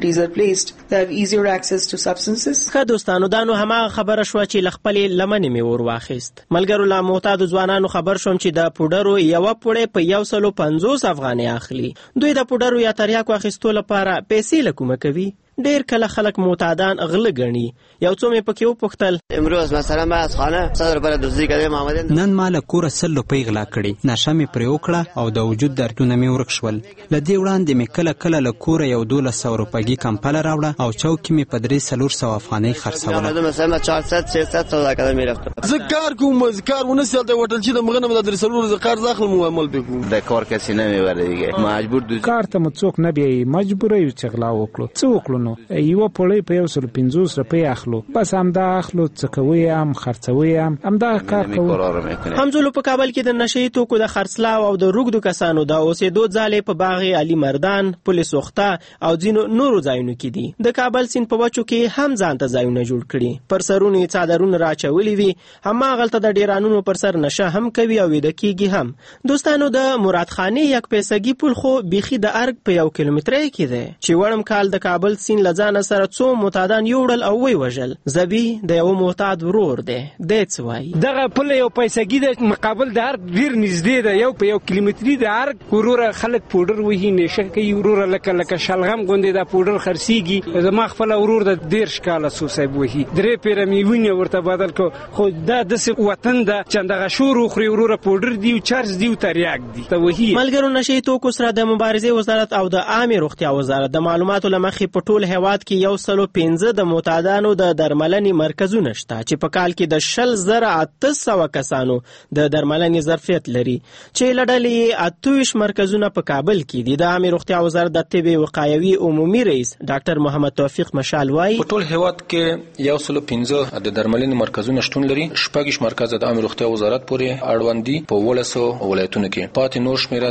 ښه دوستانو دا نو هماغه خبره شوه چې له خپلې لمنې مې ور واخیست. ملګرو له معتادو ځوانانو خبر شوم چې د پوډرو یوه پوړۍ په یو سلو پنځوس افغانۍ اخلي. دوی د پوډرو یا تریاکو اخیستو لپاره پیسې له کومه کوي؟ ډیر کله خلک معتادان غله ګڼي. یو څو مې پکې وپوښتل امروز مثلا ما از خانه صد روپۍ دزدي کړې ما آمدم نن ما له کوره سل روپۍ غلا کړې. نشه مې پرې وکړه او د وجود دردونه مې ورک شول. له دې وړاندې مې کله کله له کوره یو دولس سوه روپۍ کمپله راوړه او چوکۍ مې په درې څلور سوه افغانۍ خرڅوله. مثلا چهارصد ششصد سودا کده میرفتم. زه کار کوم کار ونه سیال د هوټل چې د مغنه د درې څلور ز قرض اخلم او عمل وکړم. د کار کسی نمیبره دیگه مجبور دوی کار ته مو څوک نه بیایي مجبور یو چې غلا وکړو. څه وکړو نو یو پړۍ په یو سل پنځوس روپۍ اخلو بس همدا اخلو څه کوي هم خرڅوي هم همدا کار کوو. همزولو په کابل کې د نشهیي توکو د خرڅلاو او د روږدو کسانو د اوسېدو ځالې په باغ علي مردان پل سوخته او ځینو نورو ځایونو کې دي. د کابل سیند په وچو کې هم ځان ته ځایونه جوړ کړي. پر سرونو یې څادرونه راچولي وي. هماغلته د ډیرانونو پر سر نشه هم کوي او ویده کېږي هم. دوستانو د مرادخانې یک پیسګي پل خو بیخي د ارګ په یو کیلومترۍ کې دی چې وړم کال د کابل سیند له ځانه سره څو معتادان یوړل او وی وژل. زبی د یو معتاد ورور دی. دی څه وایي؟ دغه پل یو پیسګي د مقابل د ارګ ډیر نږدې ده. یو په یو کیلومتري د ارګ وروره خلک پوډر وهي نشه کوي وروره لکه لکه شلغم غوندې دا پوډر خرڅېږي. زما خپل ورور د دېرش کاله څو صاحب وهي درې پیره مې ونې ورته بدل کو. خو دا داسې وطن ده چې دغه شور وخوري وروره پوډر دی او چارج دی او تریاک دی ته وهي. ملګرو نشهیي توکو سره د مبارزې وزارت او د عامې روغتیا وزارت د معلوماتو له مخې په ټول هیواد کې یو سلو پنځه د معتادانو د درملنې مرکزونه شته چې په کال کې د شل زره اته سوه کسانو د درملنې ظرفیت لري چې له ډلې اته ویشت مرکزونه په کابل کې دي. د عامې روغتیا وزارت د طب وقایوي عمومي رئیس ډاکټر محمد توفیق مشال وایي په ټول هیواد کې یو سلو پنځه د درملنې مرکزونه شتون لري. شپږ مرکز د عامې روغتیا وزارت پورې اړوند دي په ولسو ولایتونو کې. پاتې نور شمیره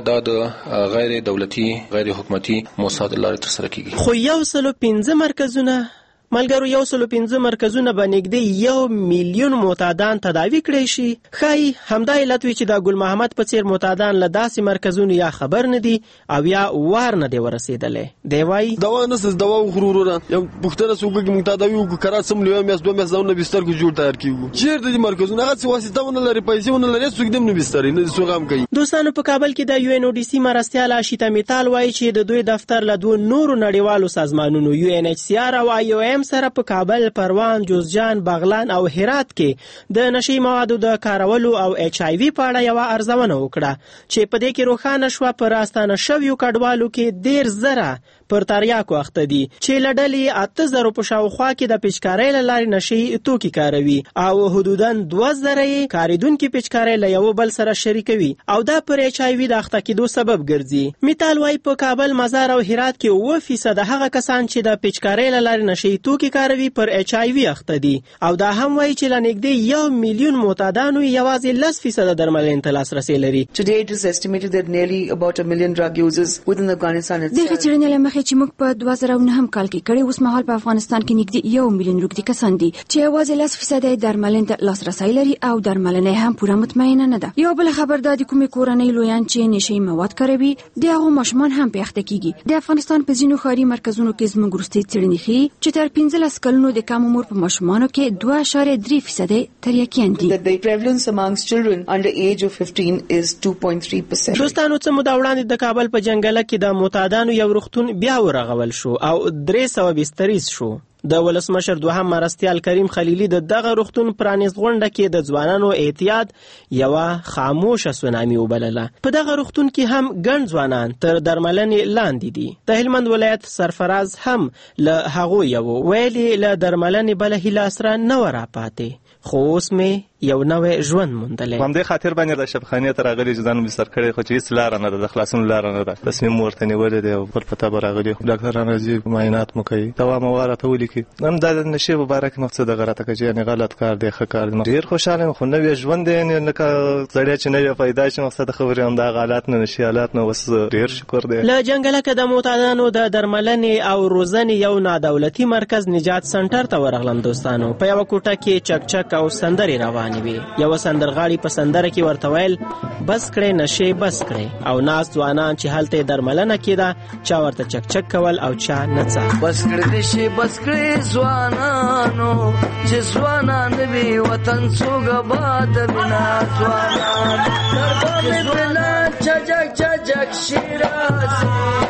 د غیر دولتي غیر حکومتي مؤسساتو لارې ترسره کیږي. خو یو سلو پنځه مرکزونه ملګرو یو سلو پنځه مرکزونه به نږدې یو میلیون معتادان تداوي کړی شي. ښایي همدا علت وي چې د ګل محمد په څیر معتادان له داسې مرکزونو یا خبر نه دي او یا وار نه دی ورسېدلی. دی وایي دوا نسته دوا وخورو وروره یو پوښتنه څه وکړو چې موږ تداوي وکړو کرار څومره یو میاشت دوه میاشت ځانونه بستر کو جوړ تیار کیږو. چیرته دي مرکزونه هغه څه واسطه ونه لري پیسې ونه لري څوک دې نه بستر نه څوک هم کوي. دوستانو په کابل کې د یو ان او ډي سي مرستیال آشیتا میتال وایي چې د دوی دفتر له دوه نورو نړیوالو سازمانونو یو ان ایچ سی آر او آی او ایم سره په کابل پروان جوزجان بغلان او هرات کې د نشي موادو د کارولو او ایچ آی وی په اړه یو ارزونه وکړه چې په دې کې روښانه شوه په راستانه شویو کډوالو کې ډیر زره پر تریاکو اخته دي چې له ډلې اته زرو په شاوخوا کې د پیچکارۍ له لارې نشي توکي کاروي او حدوداً دوه زره یې کاریدونکي پیچکارۍ له یو بل سره شریکوي او دا پر ایچ آی وی د اخته کېدو سبب ګرځي. میتال وایي په کابل مزار او هرات کې اووه فیصده هغه کسان چې د پیچکارۍ له لارې نشي توکي کاروي پر ایچ آی وی اخته دي او دا هم وایي چې له نږدې یو میلیون معتادانو یوازې لس فیصده درملنې ته لاسرسی لري. Today it is estimated that nearly about a million drug users within Afghanistan itself. چې موږ په دوه زره نهم کال کې کړي اوس مهال په افغانستان کې نږدې یو میلیون روږدي کسان دي چې یوازې لس فیصده درملنې ته لاسرسی لري او درملنه هم پوره مطمئنه نه ده. یو بل خبر دا د کومې کورنۍ لویان چې نشي مواد کاروي د هغو ماشومان هم په اخته کیږي. د افغانستان په ځینو ښاري مرکزونو کې زموږ وروستۍ څېړنې ښیي چې تر پنځلس کلونو د کم عمر په ماشومانو کې دوه اعشاریه درې فیصده تریاکیان دي. The prevalence amongst children under age of fifteen is two point three percent. دوستانو څه موده وړاندې د کابل په جنګله کې د معتادانو یو روغتون بیا ورغول شو او درې سوه بستریز شو. د ولسمشر دوهم مرستیال کریم خلیلی د دغه روغتون پرانیست غونډه کې د ځوانانو احتیاط یوه خاموشه سونامي وبلله. په دغه روغتون کې هم ګڼ ځوانان تر درملنې لاندې دي. د هلمند ولایت سرفراز هم له هغو یو ویلي له درملنې بله هیله اسره نه وه راپاتې خو اوس مې یو نوې ژوند موندلی. همدې خاطر باندې د شفاخانې ته راغلي چې ځان بستر کړی، خو چې هېڅ لاره نه ده، د خلاصون لاره نه ده. تصمیم ورته نیولی دی او بل په تبه راغلي. ډاکټران راځي، معاینات مو کوي، دوا مو راته ولیکي. هم دا د نشې په باره کې مو څه دغه راته کوي چې یعنې غلط کار دی، ښه کار دی. ډېر خوشحاله یم، خو نوی ژوند دی، یعنې لکه سړی چې نوی پیدا شي. مقصد خبرې همدغه حالات نه، نشي حالات نه. اوس ډېر شکر دی. له جنګلکه د معتادانو د درملنې او روزنې یو نادولتي مرکز نجات سنټر ته ورغلم دوستانو. په یوه کوټه کې چکچک او سندرې روانې وې. یوه سندرغاړي په سندره کې ورته ویل بس کړئ نشې بس کړئ، او ناست ځوانان چې هلته درملنه کېده چا ورته چکچک کول او چا نڅا. بس کړئ نشې بس کړئ ځوانانو چې ځوانان وي وطن څوک آباد وینا ځوانان دربامې بنا چجک چجک شیراز.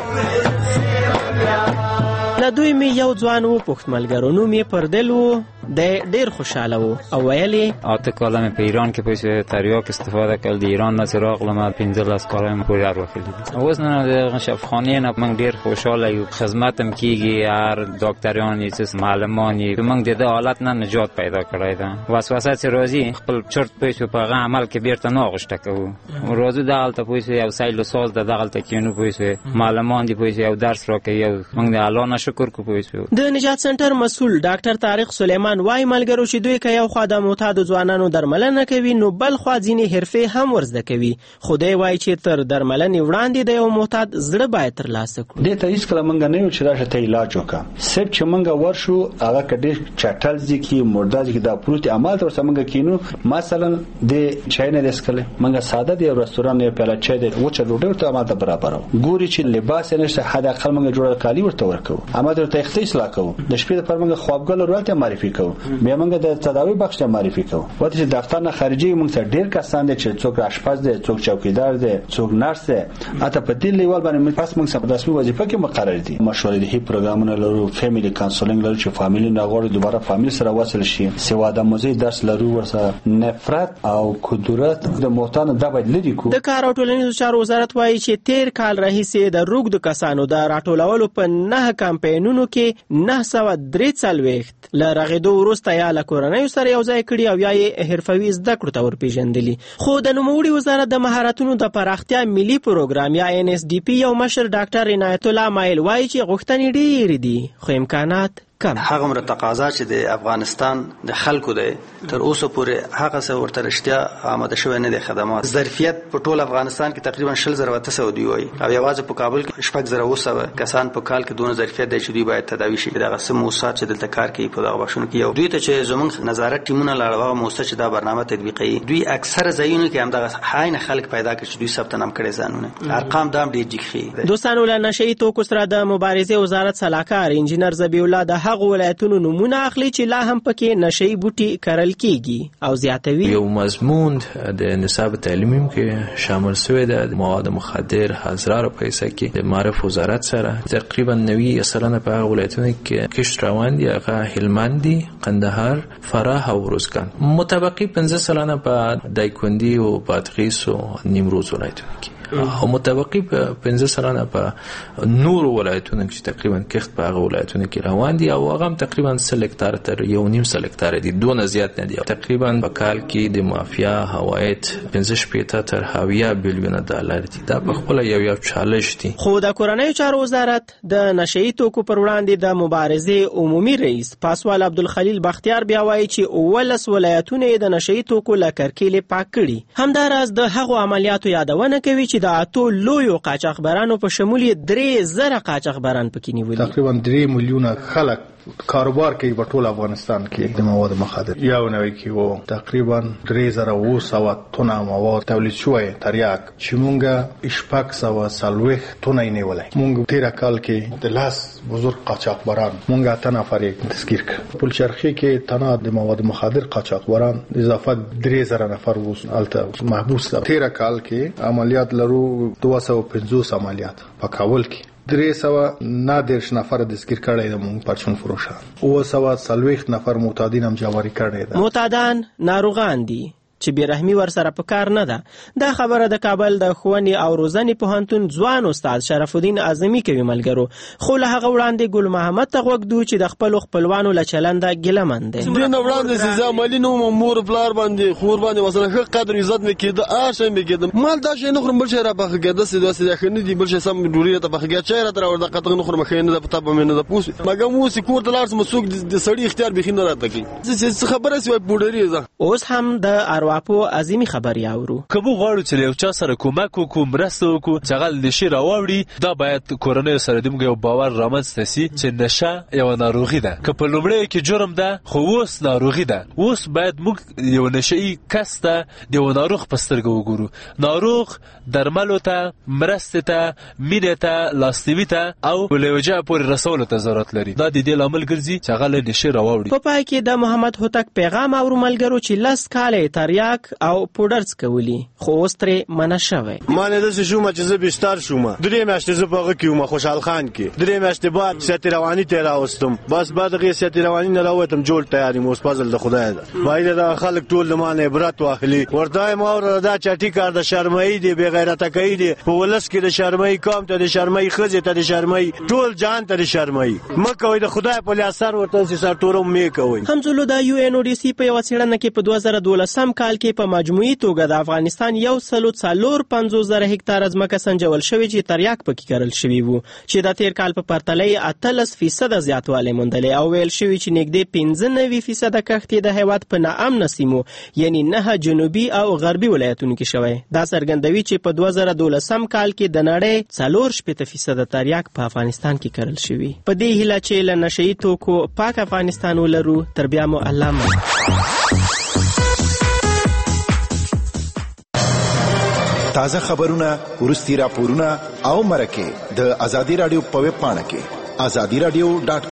له دوی مې یو ځوان وپوښت ملګرو، نوم یې پردل و، د ډېر خوشحاله و او ویل یې اته کاله مې په ایران کې په تریاک استفاده کړل. د ایران نه چې راغلم پنځلس کاله مې پورې وکړل. اوس نه د شفاخانې نه موږ ډېر خوشحاله یو، خدمت هم کېږي، هر ډاکټران یې معلمان یې موږ د دې حالت نه نجات پیدا کړی ده. وسوسه چې راځي خپل چرت پوه په هغه عمل کې بیرته نه اغوښته کوو. راځو دغلته پوه شو یو سایل ساز د دغلته کېنو پوه شو معلمان دي پوه شو یو درس راکوي، موږ د الله نه شکر کوو پوه شو. د نجات سنټر مسؤل ډاکټر طارق سلیمان وای ملګرو چې دوی که یو خوا د معتادو ځوانانو درملنه کوي نو بل خوا ځینې حرفې هم ورزده کوي. خدای وای چې تر درملنې وړاندې د یو معتاد زړه باید ترلاسه کړو. دې ته هیڅکله موږ نه یو چې راشه ته علاج وکړه، صرف چې موږ ورشو هغه کډې چټل ځکه مرده ځکه دا پروت عمل تر څنګه کینو. مثلا د چای نه دسکله موږ ساده دی رستوران یې پیاله چای دی و چې ډوډۍ ورته ماته برابر ګوري چې لباس نشته حدا خل موږ جوړ کالی ورته ورکو، اما ته اختصاص لا کو د شپې د پر موږ خوابګل ورته معرفي کو، بیا موږ د تداوی بخش ته معرفي کو. وته چې دفتر نه خارجي موږ سره ډیر کسان دي چې څوک آشپز دي، څوک چوکیدار دي، څوک نرس دي، اته په دې لیول باندې پس موږ سره د رسمي وظیفه کې مقرر دي. مشورې دي پروګرامونه لرو، فیملی کانسلینګ لرو چې فامیلی نه غواړي دوباره فامیل سره وصل شي، سوا د موزي درس لرو، ورسره نفرت او کدورت د موتانه د باید لري کو. د کار او ټولنیزو چارو وزارت وایي چې تیر کال راهیسې د روغ کسانو د راټولولو په نه کمپاینونو کې نه سوه درې څلوېښت له رغېدو وروسته یا له کورنیو سره یو ځای کړي او یا یې حرفوي زده کړو ته ورپېژندلي. خو د نوموړي وزارت د مهارتونو د پراختیا ملي پروګرام یا ان اس ډي پي یو مشر ډاکټر عنایت الله مایل وایي چې غوښتنې ډېرې دي خو امکانات کم. هغه مر تقاضا چې د افغانستان د خلکو ده تر اوسه پورې هغه څه ورته رښتیا آماده شوی نه دي. خدمات ظرفیت په ټول افغانستان کې تقریبا شل زره وته سو دی وای او یوازې په کابل کې شپږ زره وسو کسان په کال کې دونه ظرفیت دی چې دوی باید تداوي شي. دغه سم موسسات چې دلته کار کوي په دغه بښونو کې یو دوی ته چې زمونږ نظارت ټیمونه لاړه موسسه چې دا برنامه تطبیقي دوی اکثر ځایونو کې هم دغه حاین خلک پیدا کړي چې دوی ثبت نام کړي ځانونه ارقام دام ډیر جګخي. دوستانو له نشئی توکو سره د مبارزې وزارت صلاحکار انجینر ذبیح الله د هغه ولایتونو نمونه اخلي چې لا هم پکې نشئی بوټي کرل کیږي او زیاتوي. یو مضمون د نصاب تعلیمي کې شامل شوی د مواد مخدر حاضر په حساب کې د معرف وزارت سره تقریبا نوي سلنه په ولایتونو کې کشت روان دي، هغه هلمند دي، قندهار، فراه او روزګان. متبقي پنځه سلنه په دایکندي او بادغیس او نیمروز ولایتونو کې او متوقع په پنځه سلنه په نور ولایتونو کې تقریبا کښت په هغه ولایتونو کې روان دي او هغه تقریبا سلکتار تر یو نیم سلکتار دي، دونه زیات نه دي. تقریبا په کال کې د مافیا هوایت پنځه شپېته تر هاویه بیلیونه ډالر دي. دا په خپل یو یو چالش دي. خو د کورنیو چارو وزارت د نشئی توکو پر وړاندې د مبارزې عمومي رئیس پاسوال عبدالخلیل بختیار بیا وایي چې اولس ولایتونه د نشئی توکو له کرکیلې پاک کړي. همداراز د هغو عملیاتو یادونه کوي چې د اتو لویو قاچاقبرانو په شمول درې زره قاچاقبران پکې نیولي. تقریبا درې میلیونه خلک کاروبار کوي په ټول افغانستان کې د مواد مخدر. یو نوې کې وو تقریبا درې زره اوه سوه تونه مواد تولید شوی تریاک چې مونږه شپږ سوه څلوېښت تونه یې نیولای. مونږ تیر کال کې د لاس بزرګ قاچاقبران مونږ اته نفر یې تذکیر کړ. پلچرخي کې تنها د مواد مخدر قاچاقبران اضافه درې زره نفر وو الته محبوس دي. تیر کال کې عملیات لرو دوه سوه پنځوس عملیات په کابل کې درې سوه نه دېرش نفر دستگیر کړی د مونږ پرچون فروشان، اوه سوه څلوېښت نفر معتادین هم جواري کړی ده. معتادان ناروغان دي چې بیرحمي ورسره په کار نه ده. دا خبره د کابل د ښوونې او روزنې پوهنتون ځوان استاد شرف الدین اعظمي کوي ملګرو. خو له هغه وړاندې ګل محمد ته غوږ دو چې د خپلو خپلوانو له چلنده ګیلهمن دی. دې نه وړاندې چې زه عملي نه وم، مور پلار باندې خور باندې مثلا ښه قدر عزت مې کېده، هر شی مې کېده. مال دا شی نه خورم، بل شی را پخه کېده، داسې داسې ښه نه دي، بل شی سم ډوډۍ راته پخه کېده، چای راته راوړه، قطغ نه خورم، ښه نه ده، په تا به مې نه ده پوس. مګر اوس کور ته لاړ شم، څوک د سړي اختیار بیخي نه راته کوي. څه خبره سوی پوډري ده. اوس هم د ارواپو عظیمي خبرې اورو. که موږ غواړو چې یو چا سره کومک وکړو، مرسته وکړو چې هغه نشي راواوړي، دا باید کورنیو سره د موږ یو باور رامنځته سي چې نشه یوه ناروغي ده. که په لومړیو کې جرم ده، خو اوس ناروغي ده. اوس باید موږ یو نشهیي کس ته د یو ناروغ په سترګه وګورو. ناروغ درملو ته، مرستې ته، مینې ته، لاسنیوي ته او له یوه ځایه پورې رسولو ته ضرورت لري. دا د دې لامل ګرځي چې هغه له نشې راواوړي. په پای کې د محمد هوتک پیغام اورو ملګرو چې لس کاله تریاک او پوډر څکولي، خو اوس ترې منع شوی. ما نه داسې شومه چې زه بستر شومه، درې میاشتې زه په هغه کې وم، خوشحال خان کې درې میاشتې بعد صحت رواني ته راوستم. بس بعد هغې صحت رواني نه راوتم، جوړ تیار یم، اوس فضل د خدای ده. باید دا خلک ټول د ما نه عبرت واخلي. ورته وایم اوره دا چټي کار د شرمایي دی، بې غیرته کوي دی. په ولس کې د شرمایي قوم ته د شرمایي ښځې ته د شرمایي ټول جان ته د شرمایي مه کوئ. د خدای په لیاس سر ورته داسې سر تورم مې کوئ. همزولو د یو ان او ډي سي په یوه څېړنه کې په دوه زره دولسم کال کې په مجموعي توګه د افغانستان یو سلو څلور پنځوس زره هکتاره ځمکه سنجول شوې چې تریاک پکې کرل شوي وو، چې د تېر کال په پرتله یې اتلس فیصده زیاتوالی موندلی او ویل شوي چې نږدې پنځه نوي فیصده کښت یې د هېواد په ناامنه سیمو یعنی نه جنوبي او غربي ولایتونو کې شوی. دا څرګندوي چې په دوه زره دولسم کال کې د نړۍ څلور شپېته فیصده تریاک په افغانستان کې کرل شوي. په دې هیله چې له نشهیي توکو پاک افغانستان ولرو، تر بیا مو الله مو. تازه خبرونه، وروستي راپورونه او مرکې د ازادي رادیو په ویب پاڼه کې ازادي رادیو ډاټ